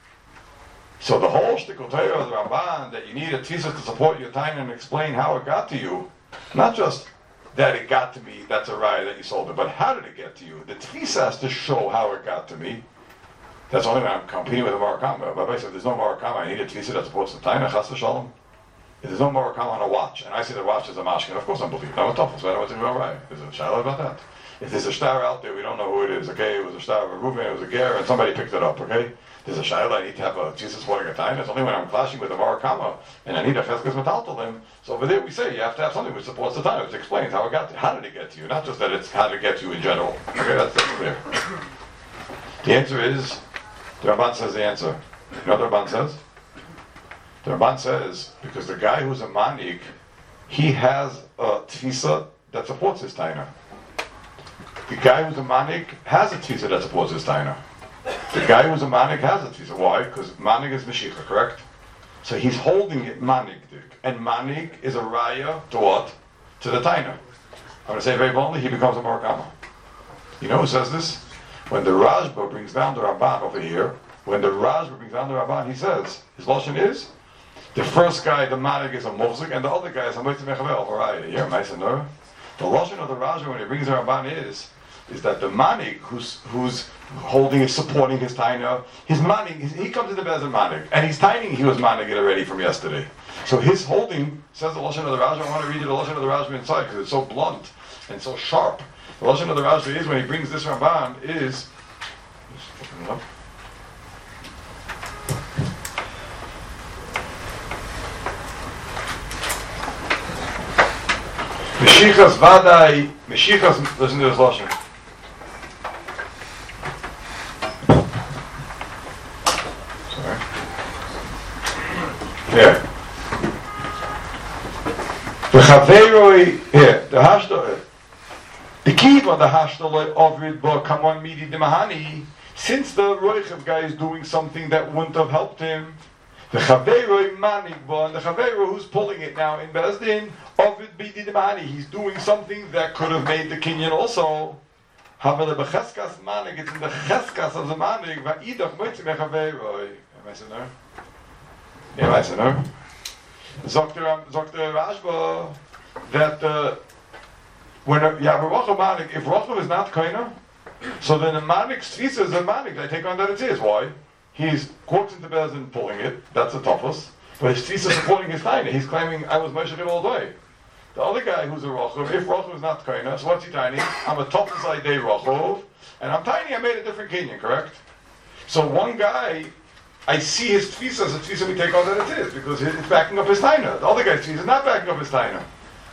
So the whole shtickle Torah of the Ramban that you need a tefisa to support your taina and explain how it got to you, not just that it got to me, that's a raya that you sold it, but how did it get to you? The tefisa has to show how it got to me. That's only when I'm competing with a Murakama. Rabbi said, if there's no Murakama, I need a tefisa that supports the taina, chas v'shalom. If there's no Murakama on a watch, and I see the watch as a mashkin, of course I'm believing. I'm a toughest, so I don't want to know right. There's a shadow about that. If there's a star out there, we don't know who it is, okay? It was a star of a Reuven, it was a ger, and somebody picked it up, okay? There's a shayla, I need to have a Jesus supporting a time. It's only when I'm clashing with a Murakama, and I need a cheskes metaltalim. So over there we say you have to have something which supports the time, which explains how it got to, how did it get to you, not just that it's how did it get to you in general. Okay, that's clear. The answer is, the Ramban says the answer. You know what the Ramban says? The Ramban says, because the guy who's a manik, he has a tefisa that supports his taina. The guy who's a manik has a tefisa that supports his taina. The guy who's a manik has a tefisa. Why? Because manik is meshicha, correct? So he's holding it manik, and manik is a raya to what? To the taina. I'm going to say very bluntly, he becomes a Murakama. You know who says this? When the Rashba brings down the Ramban over here, when the Rashba brings down the Ramban, he says, his lashon is, the first guy, the manik, is a mufzik, and the other guy is a moitz mechavel, a raya. Here, Maisa Nur. The lashon of the Rashba when he brings the Ramban is that the manik who's holding is supporting his taina. His manik, he comes to the bez manik, and he's taining. He was manik already from yesterday. So his holding says the lashon of the Rashba. I want to read you the lashon of the Rashba inside because it's so blunt and so sharp. The lashon of the Rashba is when he brings this Ramban is. Meshichas vadai, Meshichas. Listen to this lashon. Here. The Chaveroi, here, the Hashtoi. The key for the Hashtoi of it, but come on, Midi the Mahani, since the Roichev guy is doing something that wouldn't have helped him, the Chaveroi Manikba, and the Chaveroi who's pulling it now in Bezdin, of it Midi the Mahani, he's doing something that could have made the Kinyan also. However, the Becheskas Manik, it's in the Cheskas of the Manik, Va'idach Moitzi Mechaveroi. Am I saying there? Yeah, I said no. Sagt der Rashba that when Manik, if Rochav is not koina, so then the manik's tefisa is a manik. I take on that it is. Why? He's quotes into Bez and pulling it. That's a toughest. But his tefisa is supporting his taina. He's claiming I was Moshe all the way. The other guy who's a Rochav, if Rochav is not koina, so what's he tiny? I'm a toughest idea Rochav, and I'm tiny. I made a different kinyan, correct? So one guy. I see his tefisa as a tefisa we take on that it is, because it's backing up his taina. The other guy's tefisa is not backing up his taina.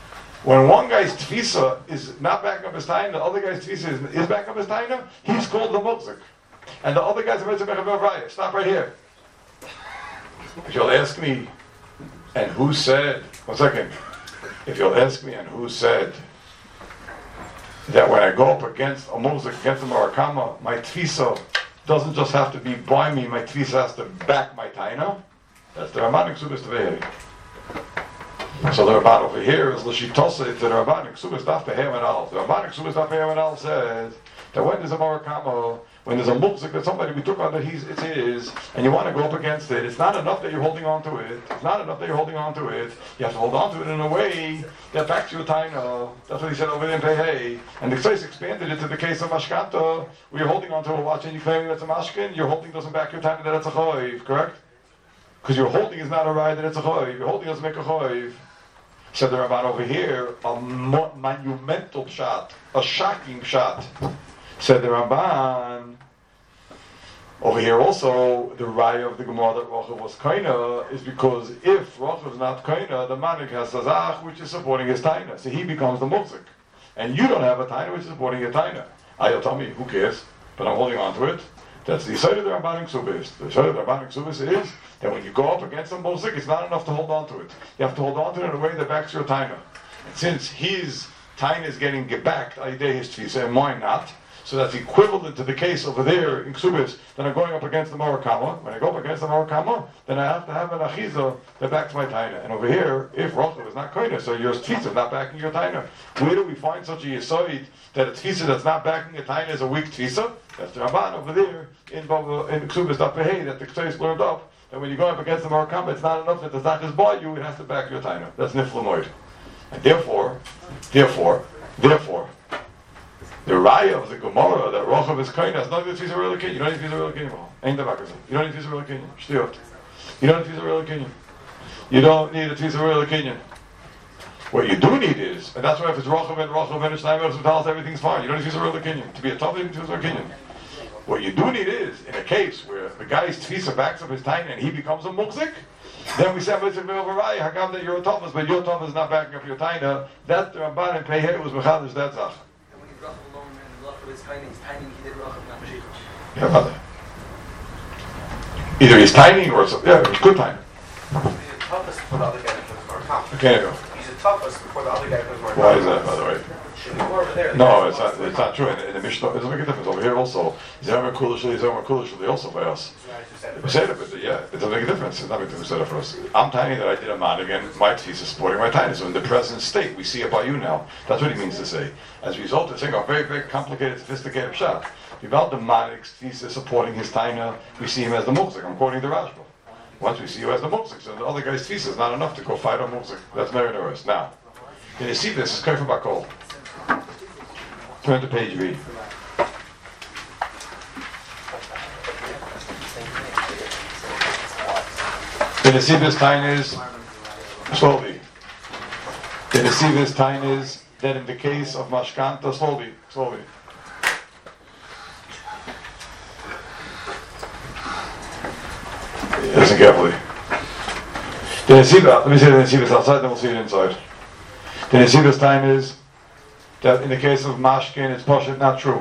When one guy's tfisa is not backing up his taina, the other guy's tfisa is backing up his taina, he's called the mukzik. And the other guy's a mitzvah mechaber raya. Stop right here. If you'll ask me, and who said, 1 second, if you'll ask me, and who said that when I go up against a mukzik, against a marakama, my tfisa doesn't just have to be by me, my tfisa has to back my taina, that's the Ramban Ksubis Tevei. So the Ramban over here is L'shitose, it's the Ramban Ksubis Daf Behem and Al. The Ramban Ksubis Daf Behem and Al says that when there's a marakama, when there's a mukzik that somebody we took on that it's his, and you want to go up against it, it's not enough that you're holding on to it. It's not enough that you're holding on to it. You have to hold on to it in a way that backs your taina. That's what he said over there in Pehei. And the Ksais expanded it to the case of Mashkanta, where you're holding on to a watch and you're claiming that's a mashkin, your holding doesn't back your taina that it's a choiv, correct? Because your holding is not a right that it's a choiv. Your holding doesn't make a choiv. Said the Ramban over here, a monumental shot, a shocking shot. Said the Ramban, over here also, the raya of the Gemara that Rochav was kaina is because if Rochav is not kaina, the manik has sazach, which is supporting his taina. So he becomes the mukzik. And you don't have a taina, which is supporting your taina. You'll tell me, who cares? But I'm holding on to it. That's the side of the Ramban Ksubis. The side of the Ramban Ksubis is that when you go up against a mukzik, it's not enough to hold on to it. You have to hold on to it in a way that backs your taina. And since his taina is getting backed, his tfisa, and mine not, so that's equivalent to the case over there in Ksubis, then I'm going up against the Marakama. When I go up against the Marakama, then I have to have an Achiza that backs my Taina. And over here, if Rochav is not Koina, so your Tfisa is not backing your Taina. Where do we find such a Yisoid that a Tfisa that's not backing a Taina is a weak Tfisa? That's the Ramban over there in Ksubis Dapehei that the Ksubis learned up. That when you go up against the Marakama, it's not enough that the Zach is by you, it has to back your Taina. That's Niflamoid. And therefore, the raya of the Gemara that Rochav is kain has nothing to do with real kinyan. You don't need to use a real kinyan. Ain't the bakazah. You don't need to use a real kinyan. Shtiyot. You don't need to use a real kinyan. You don't need to use a real kinyan. What you do need is, and that's why if it's Rochav and Shnayim everything's fine. You don't need to use a real kinyan. To be a top, you need to use a kinyan. What you do need is, in a case where the guy's tfisa backs up his taina and he becomes a mukzik, then we say, "It's a raya. How come that you're a Thomas, but your Thomas is not backing up your taina?" That the Ramban and Pehei was mechadish that zach. Yeah, brother. Either he's tiny or it's good time. He's a toughest before the other guy becomes more confident. Okay, go. He's the toughest before the other guy becomes more confident. Why is that, by the way? Over there, No, it's not true. In the Mishnah, it doesn't make a difference. Over here also, Zerma Kulishli also by us. We said it, but yeah, it doesn't make a difference. It's not making a difference for us. I'm tiny that I did a man again. My teeth is supporting my tiny. So in the present state, we see it by you now. That's what he means to say. As a result of saying a very, very complicated, sophisticated shot. Without the manik's thesis supporting his taina, we see him as the mukzik. I'm quoting the Rashba. Once we see you as the mukzik, so the other guy's thesis is not enough to go fight on mukzik. That's Merinorus. Now, can you see this? It's Kaifa Bakol. Turn to page V. The Nesivas Tain is slowly. The Nesivas Tain is that in the case of Mashkanta, slowly. Listen carefully. The Nesiva, let me say the Nesivas outside, then we'll see it inside. The Nesivas Tain is that in the case of Mashkin, it's Poshet not true.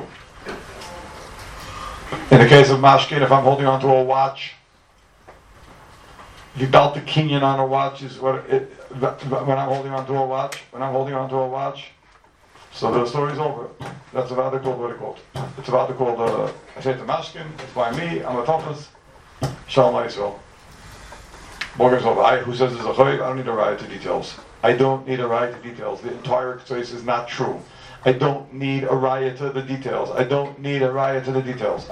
In the case of Mashkin, if I'm holding onto a watch, if you belt the kinyan on a watch is when I'm holding onto a watch. So the story's over. That's about the called what it called. It's about the called. I say it's a mashkin. It's by me. I'm a toughest. Shalom Yisrael. Morgan's over. Who says it's a choiv? I don't need a riot to details. I don't need a riot to details. The entire choice is not true. I don't need a riot to the details. I don't need a riot to the details.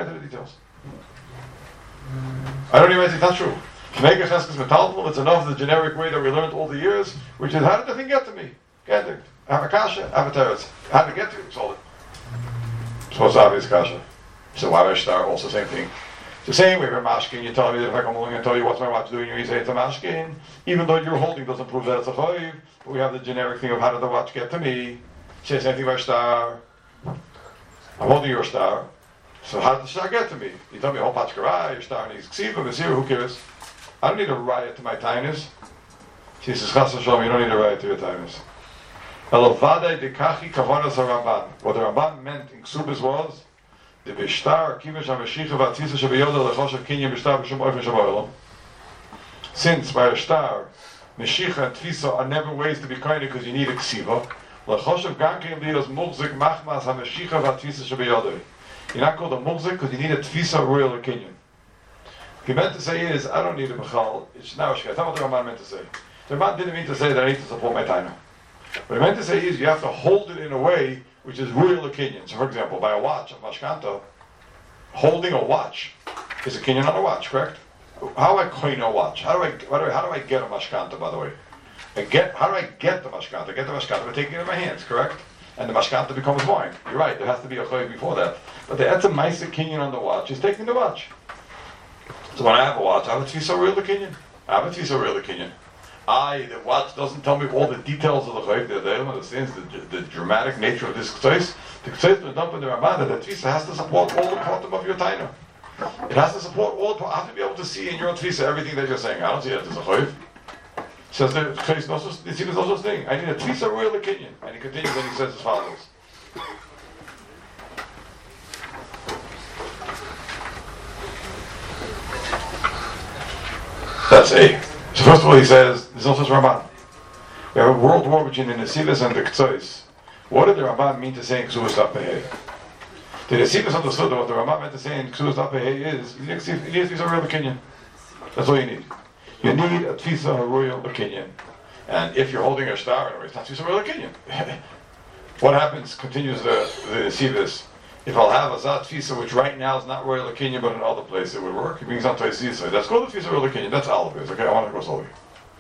It's not true. It's enough the generic way that we learned all the years, which is how did the thing get to me? Get it. I have a kasha, I have a teretz. How did it get to you? Sold it. So it's obvious kasha. So why Shtar also same thing. It's the same way for mashkin. You tell me that if I come along and tell you what's my watch doing, you say it's a mashkin. Even though your holding doesn't prove that it's a chayiv, but we have the generic thing of how did the watch get to me? Say the same thing by Shtar. I'm holding your star. So how did the star get to me? You tell me, oh, Pachkarai, your star needs ksiva, Messira, who cares? I don't need a riot to my tainas. She says, Chas Hashem, you don't need a riot to your tainas. Elovade de kachi kavanas Ramban. What the Ramban meant in Ksubis was the bishtar kiva shameshicha v'atzisa shebeyoda lechoshev kinyan bishtar b'shum oifen shaboylam. Since by a star, meshicha and tfisa are never ways to be kind because you need a ksiva. Lechoshev gankim lios muhzik machmas hameshicha v'atzisa shebeyoda. You're not called a muhzik because you need a tfisa royal or kinyan. What he meant to say is, I don't need a bechal. It's now that's what the Ramban meant to say. The Ramban didn't mean to say that I need to support my taina. What he meant to say is you have to hold it in a way which is real a kinyan. So for example, by a watch, a mashkanta, holding a watch is a kinyan on a watch, correct? How do I coin a watch? How do I get a mashkanta, by the way? How do I get the mashkanta? I get the mashkanta by taking it in my hands, correct? And the mashkanta becomes mine. You're right, there has to be a choy before that. But the etzem ma'isa kinyan on the watch is taking the watch. So when I have a watch, I have a tfisa real a kinyan. I have a tfisa real a kinyan. The watch doesn't tell me all the details of the chayv. They don't understand the dramatic nature of this ktsois. The ktsois is dumped in the Ramban that the tfisa has to support all the quantum of your taina. It has to support all. I have to be able to see in your tfisa everything that you're saying. I don't see that as a chayv. Says the ktsois no such thing. I need a tfisa real kinyan. And he continues and he says as follows. That's A. So first of all, he says, there's no such Ramban. We have a world war between the Nesivas and the Ktsois. What did the Ramban mean to say in Ksuvas Dapehei? The Nesivas understood that what the Ramban meant to say in Ksuvas Dapehei is, you need a Tfisa Royal Kinyan. That's all you need. You need a Tfisa Royal Kinyan. And if you're holding a star, it's not Tfisa Royal Kinyan. What happens, continues the Nesivas, if I'll have a Zat Tfisa, which right now is not Royal Kinyan, but in other place it would work, it brings on Taisisa. That's called the Tfisa Royal Kinyan. That's all it is. Okay, I want to go slowly.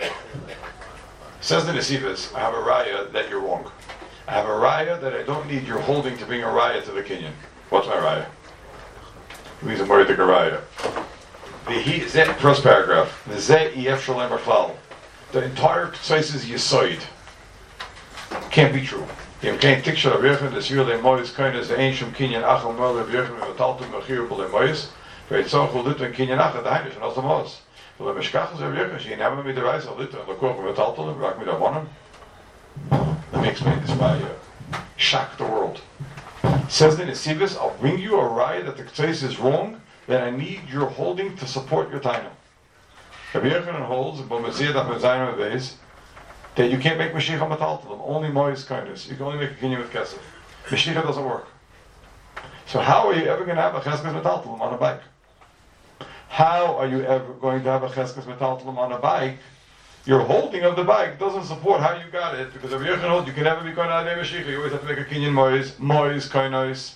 Says the Nesivas, I have a raya that you're wrong. I have a raya that I don't need your holding to bring a raya to the Kinyan. What's my raya? It means I'm worried to raya. The first paragraph. The Zeh Ef Shalem Arklal. The entire Ktsois is Yisoid. Can't be true. You can't picture of Yechon, the Sir Lemois, kind as the ancient Kinyan Achel Mel of Yechon, and the Taltum Mechir Lemois, very so who lived in Kinyan Achel, the Heinish, and also Mos. Well, the Meshkachas of Yechon, she never made the rise of Lit, and the Kork of the Taltum, and Rak Midamonim. Let me explain this by shock the world. It says in the Nesivas, I'll bring you a raya that the Ktsois is wrong, then I need your holding to support your taina. Rabbi Yochanan holds, but Messiah that Mezayim Beis, that you can't make Mashiach Mataltalim, only Mois kindness. You can only make a kinyan with Kesef. Mashiach doesn't work. So how are you ever going to have a Cheskes Mataltalim on a bike? How are you ever going to have a Cheskes Mataltalim on a bike? Your holding of the bike doesn't support how you got it, because if you're holds, you can never be koinai de Mashiach. You always have to make a kinyan Mois koinais.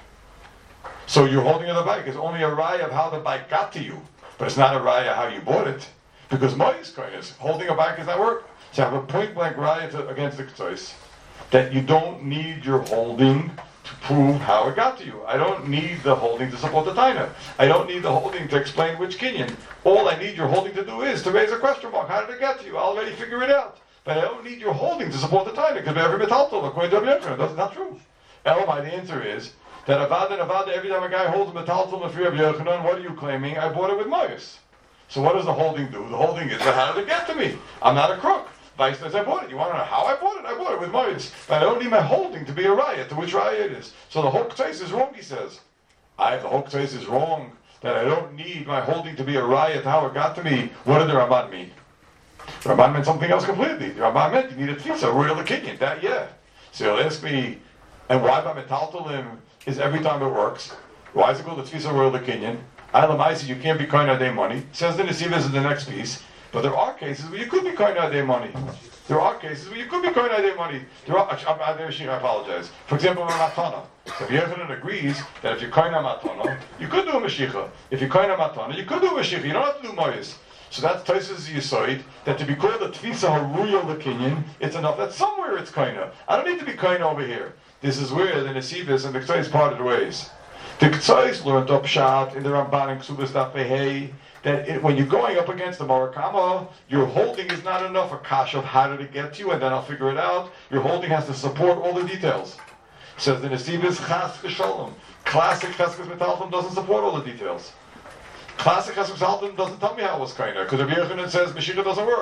So your holding of the bike is only a raya of how the bike got to you, but it's not a raya how you bought it, because Mois koinais, holding a bike is not work. So I have a point-blank raya against the Ktsois that you don't need your holding to prove how it got to you. I don't need the holding to support the taina. I don't need the holding to explain which kinyan. All I need your holding to do is to raise a question mark. How did it get to you? I'll already figure it out. But I don't need your holding to support the taina, because every metaltal, according to Rabbi Yochanan, that's not true. Elamai, the answer is that Avada, every time a guy holds a metaltal of Rabbi Yochanan, what are you claiming? I bought it with Mois. So what does the holding do? The holding is, how did it get to me? I'm not a crook. Vice says I bought it. You want to know how I bought it? I bought it with Mois. But I don't need my holding to be a raya, to which raya it is. So the whole Ktsois is wrong, he says. The whole Ktsois is wrong, that I don't need my holding to be a raya to how it got to me. What did the Ramban mean? The Ramban meant something else completely. The Ramban meant you need a tfisa, royal kinyan. That, yeah. So you'll ask me, and why by metaltalim is every time it works? Why is it called the tfisa, royal kinyan? Alamaisi, you can't be koinai day money. It says the Nesivas in the next piece. But there are cases where you could be koinai day money. There are cases where you could be koinai day money. I apologize. For example, a matana. So Yochanan agrees that if you're koinai matana, you could do a mashicha. If you're koinai matana, you could do a mashicha. You don't have to do moyes. So that's Tosfos Yisoid, that to be called a tfisa haruya l'kinyan, it's enough that somewhere it's koinai. I don't need to be koinai over here. This is where the Nesivas and the Ktsois parted ways. The Ktsois learned up shot in the Ramban and Ksubas Dapehei, that when you're going up against the Morakama, your holding is not enough a kash of how did it get to you, and then I'll figure it out. Your holding has to support all the details. Says the Nesivas Chas V'Shalom. Classic Cheskes Metalton doesn't support all the details. Classic Cheskes Metalton doesn't tell me how it was kind of, because Rabbi Yochanan says Mashiach doesn't work.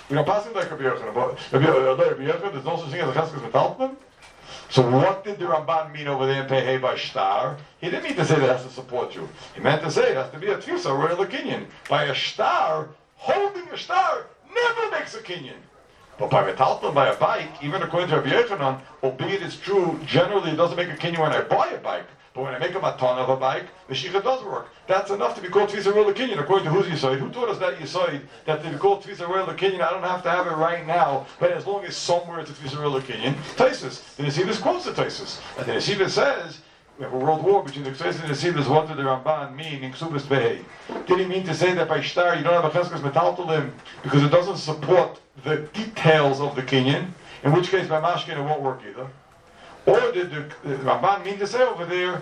We don't pass it like Rabbi Yochanan, but Rabbi Yochanan, there's no such thing as a cheskes metaltalin. So what did the Ramban mean over there in Pehei by shtar? He didn't mean to say that it has to support you. He meant to say it has to be a tfisa, or a kinyan. By a shtar, holding a shtar never makes a kinyan. But by metaltalin, by a bike, even according to Rabbi Yochanan, albeit it's true, generally it doesn't make a kinyan when I buy a bike. But when I make a matan of a bike, the shikha does work. That's enough to be called tfisa real kinyan, according to whose yisoid. Who taught us that yisoid, that to be called tfisa real kinyan, I don't have to have it right now, but as long as somewhere it's a tfisa real kinyan. Taisus. The Nesivus quotes the Taisus. And the Nesivus says, we have a world war between the Ktaisus and the Nesivus. What did the Ramban mean in Ksubas Behei? Did he mean to say that by shtar you don't have a cheskes metaltalim because it doesn't support the details of the kinyan, in which case by mashkin it won't work either? Or did the Ramban mean to say over there,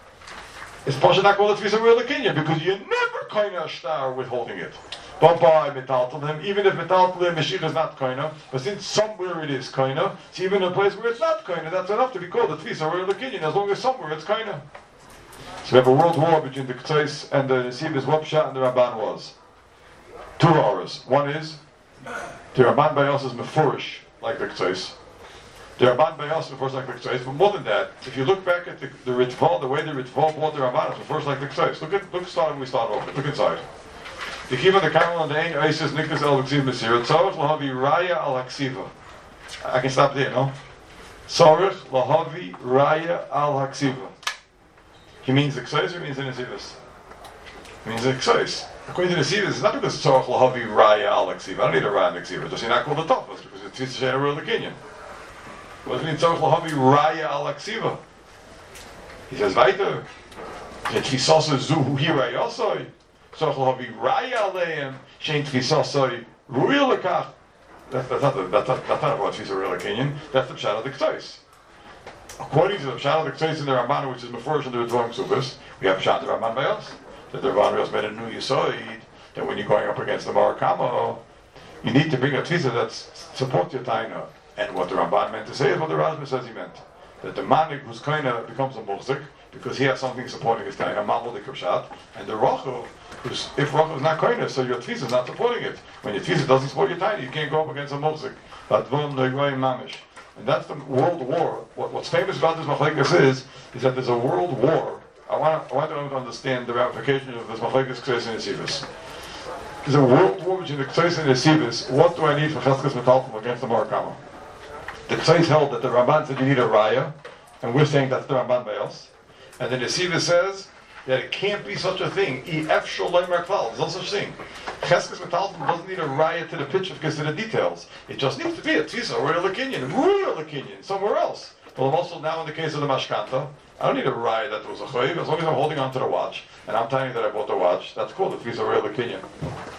it's Pasha not called a Tfisa real kinyan because you never kind of shtar with holding it. But by metaltalim, even if metaltalim Mashiach is not koina, but since somewhere it is koina, so even in a place where it's not koina, that's enough to be called a Tfisa real kinyan, as long as somewhere it's koina. So we have a world war between the K'tzais and the Nesivus. What Pshat and the Ramban was? 2 hours. One is, the Ramban Bayos is mefurish, like the K'tzais. The Ramban Bayos is mefurish like the K'tzais. But more than that, if you look back at the Ritva, the way the Ritva brought the Ramban, it's mefurish like the K'tzais. Look starting we start off. Look inside. The Kiva, the Kamel, and the Ein Oasis, Niklas El Vaksiv Mesir, Tzorech Lahavi Raya Al Haksiva. I can stop there, no? Tzorech Lahavi Raya Al Haksiva. He means the K'tzais or he means the Nesivus? He means the K'tzais. According to the Nesivus, it's not because Tzorech Lahavi Raya Al Haksiva. I don't need a Raya Haksiva, just you're not called the Tafas, because it's Tfisa Sheina Real Kinyan. What does it mean Tzorech Lahavi Raya Al Haksiva? He says, weiter, Tfisasa Zuhu Hiraya Osoi. Tzorech Lahavi Raya Aleim, Shein Tfisasoi Ruya Lekach. That's not about Tfisa Real Kinyan, that's the Pshat of the K'tzais. According to the Pshat of the K'tzais in the Ramban, which is Mefurish in the Ritva Ksubas, we have Pshat of the Ramban Bayos, that the Ramban Bayos made a new Yisoid, that when you're going up against the Marakama, you need to bring a Tfisa that supports your Taina. And what the Ramban meant to say is what the Rashba says he meant. That the Manik who's Kaina becomes a Muhzik, because he has something supporting his Taina, Mamal Pshat, and the Rachav, if Rachav is not Kaina, so your Tfisa is not supporting it. When your Tfisa doesn't support your Taina, you can't go up against a Muhzik. And that's the world war. What's famous about this machlekes is that there's a world war. I want them to understand the ramifications of this machlekes K'tzais and Nesivus. There's a world war between the K'tzais and Nesivus. What do I need for cheskes metaltalin against the Marakama? The K'tzais held that the Ramban said you need a raya, and we're saying that's the Ramban Bayos. And the Nesivus says that it can't be such a thing. Ef sholem rakval. There's no such thing. Cheskes metaltalin doesn't need a raya to the picture because of the details. It just needs to be a tfisa or a kinyan, somewhere else. Well, I'm also now in the case of the mashkanta. I don't need a raya that was a chayiv. As long as I'm holding on to the watch and I'm telling you that I bought the watch, that's cool. The tfisa or a kinyan.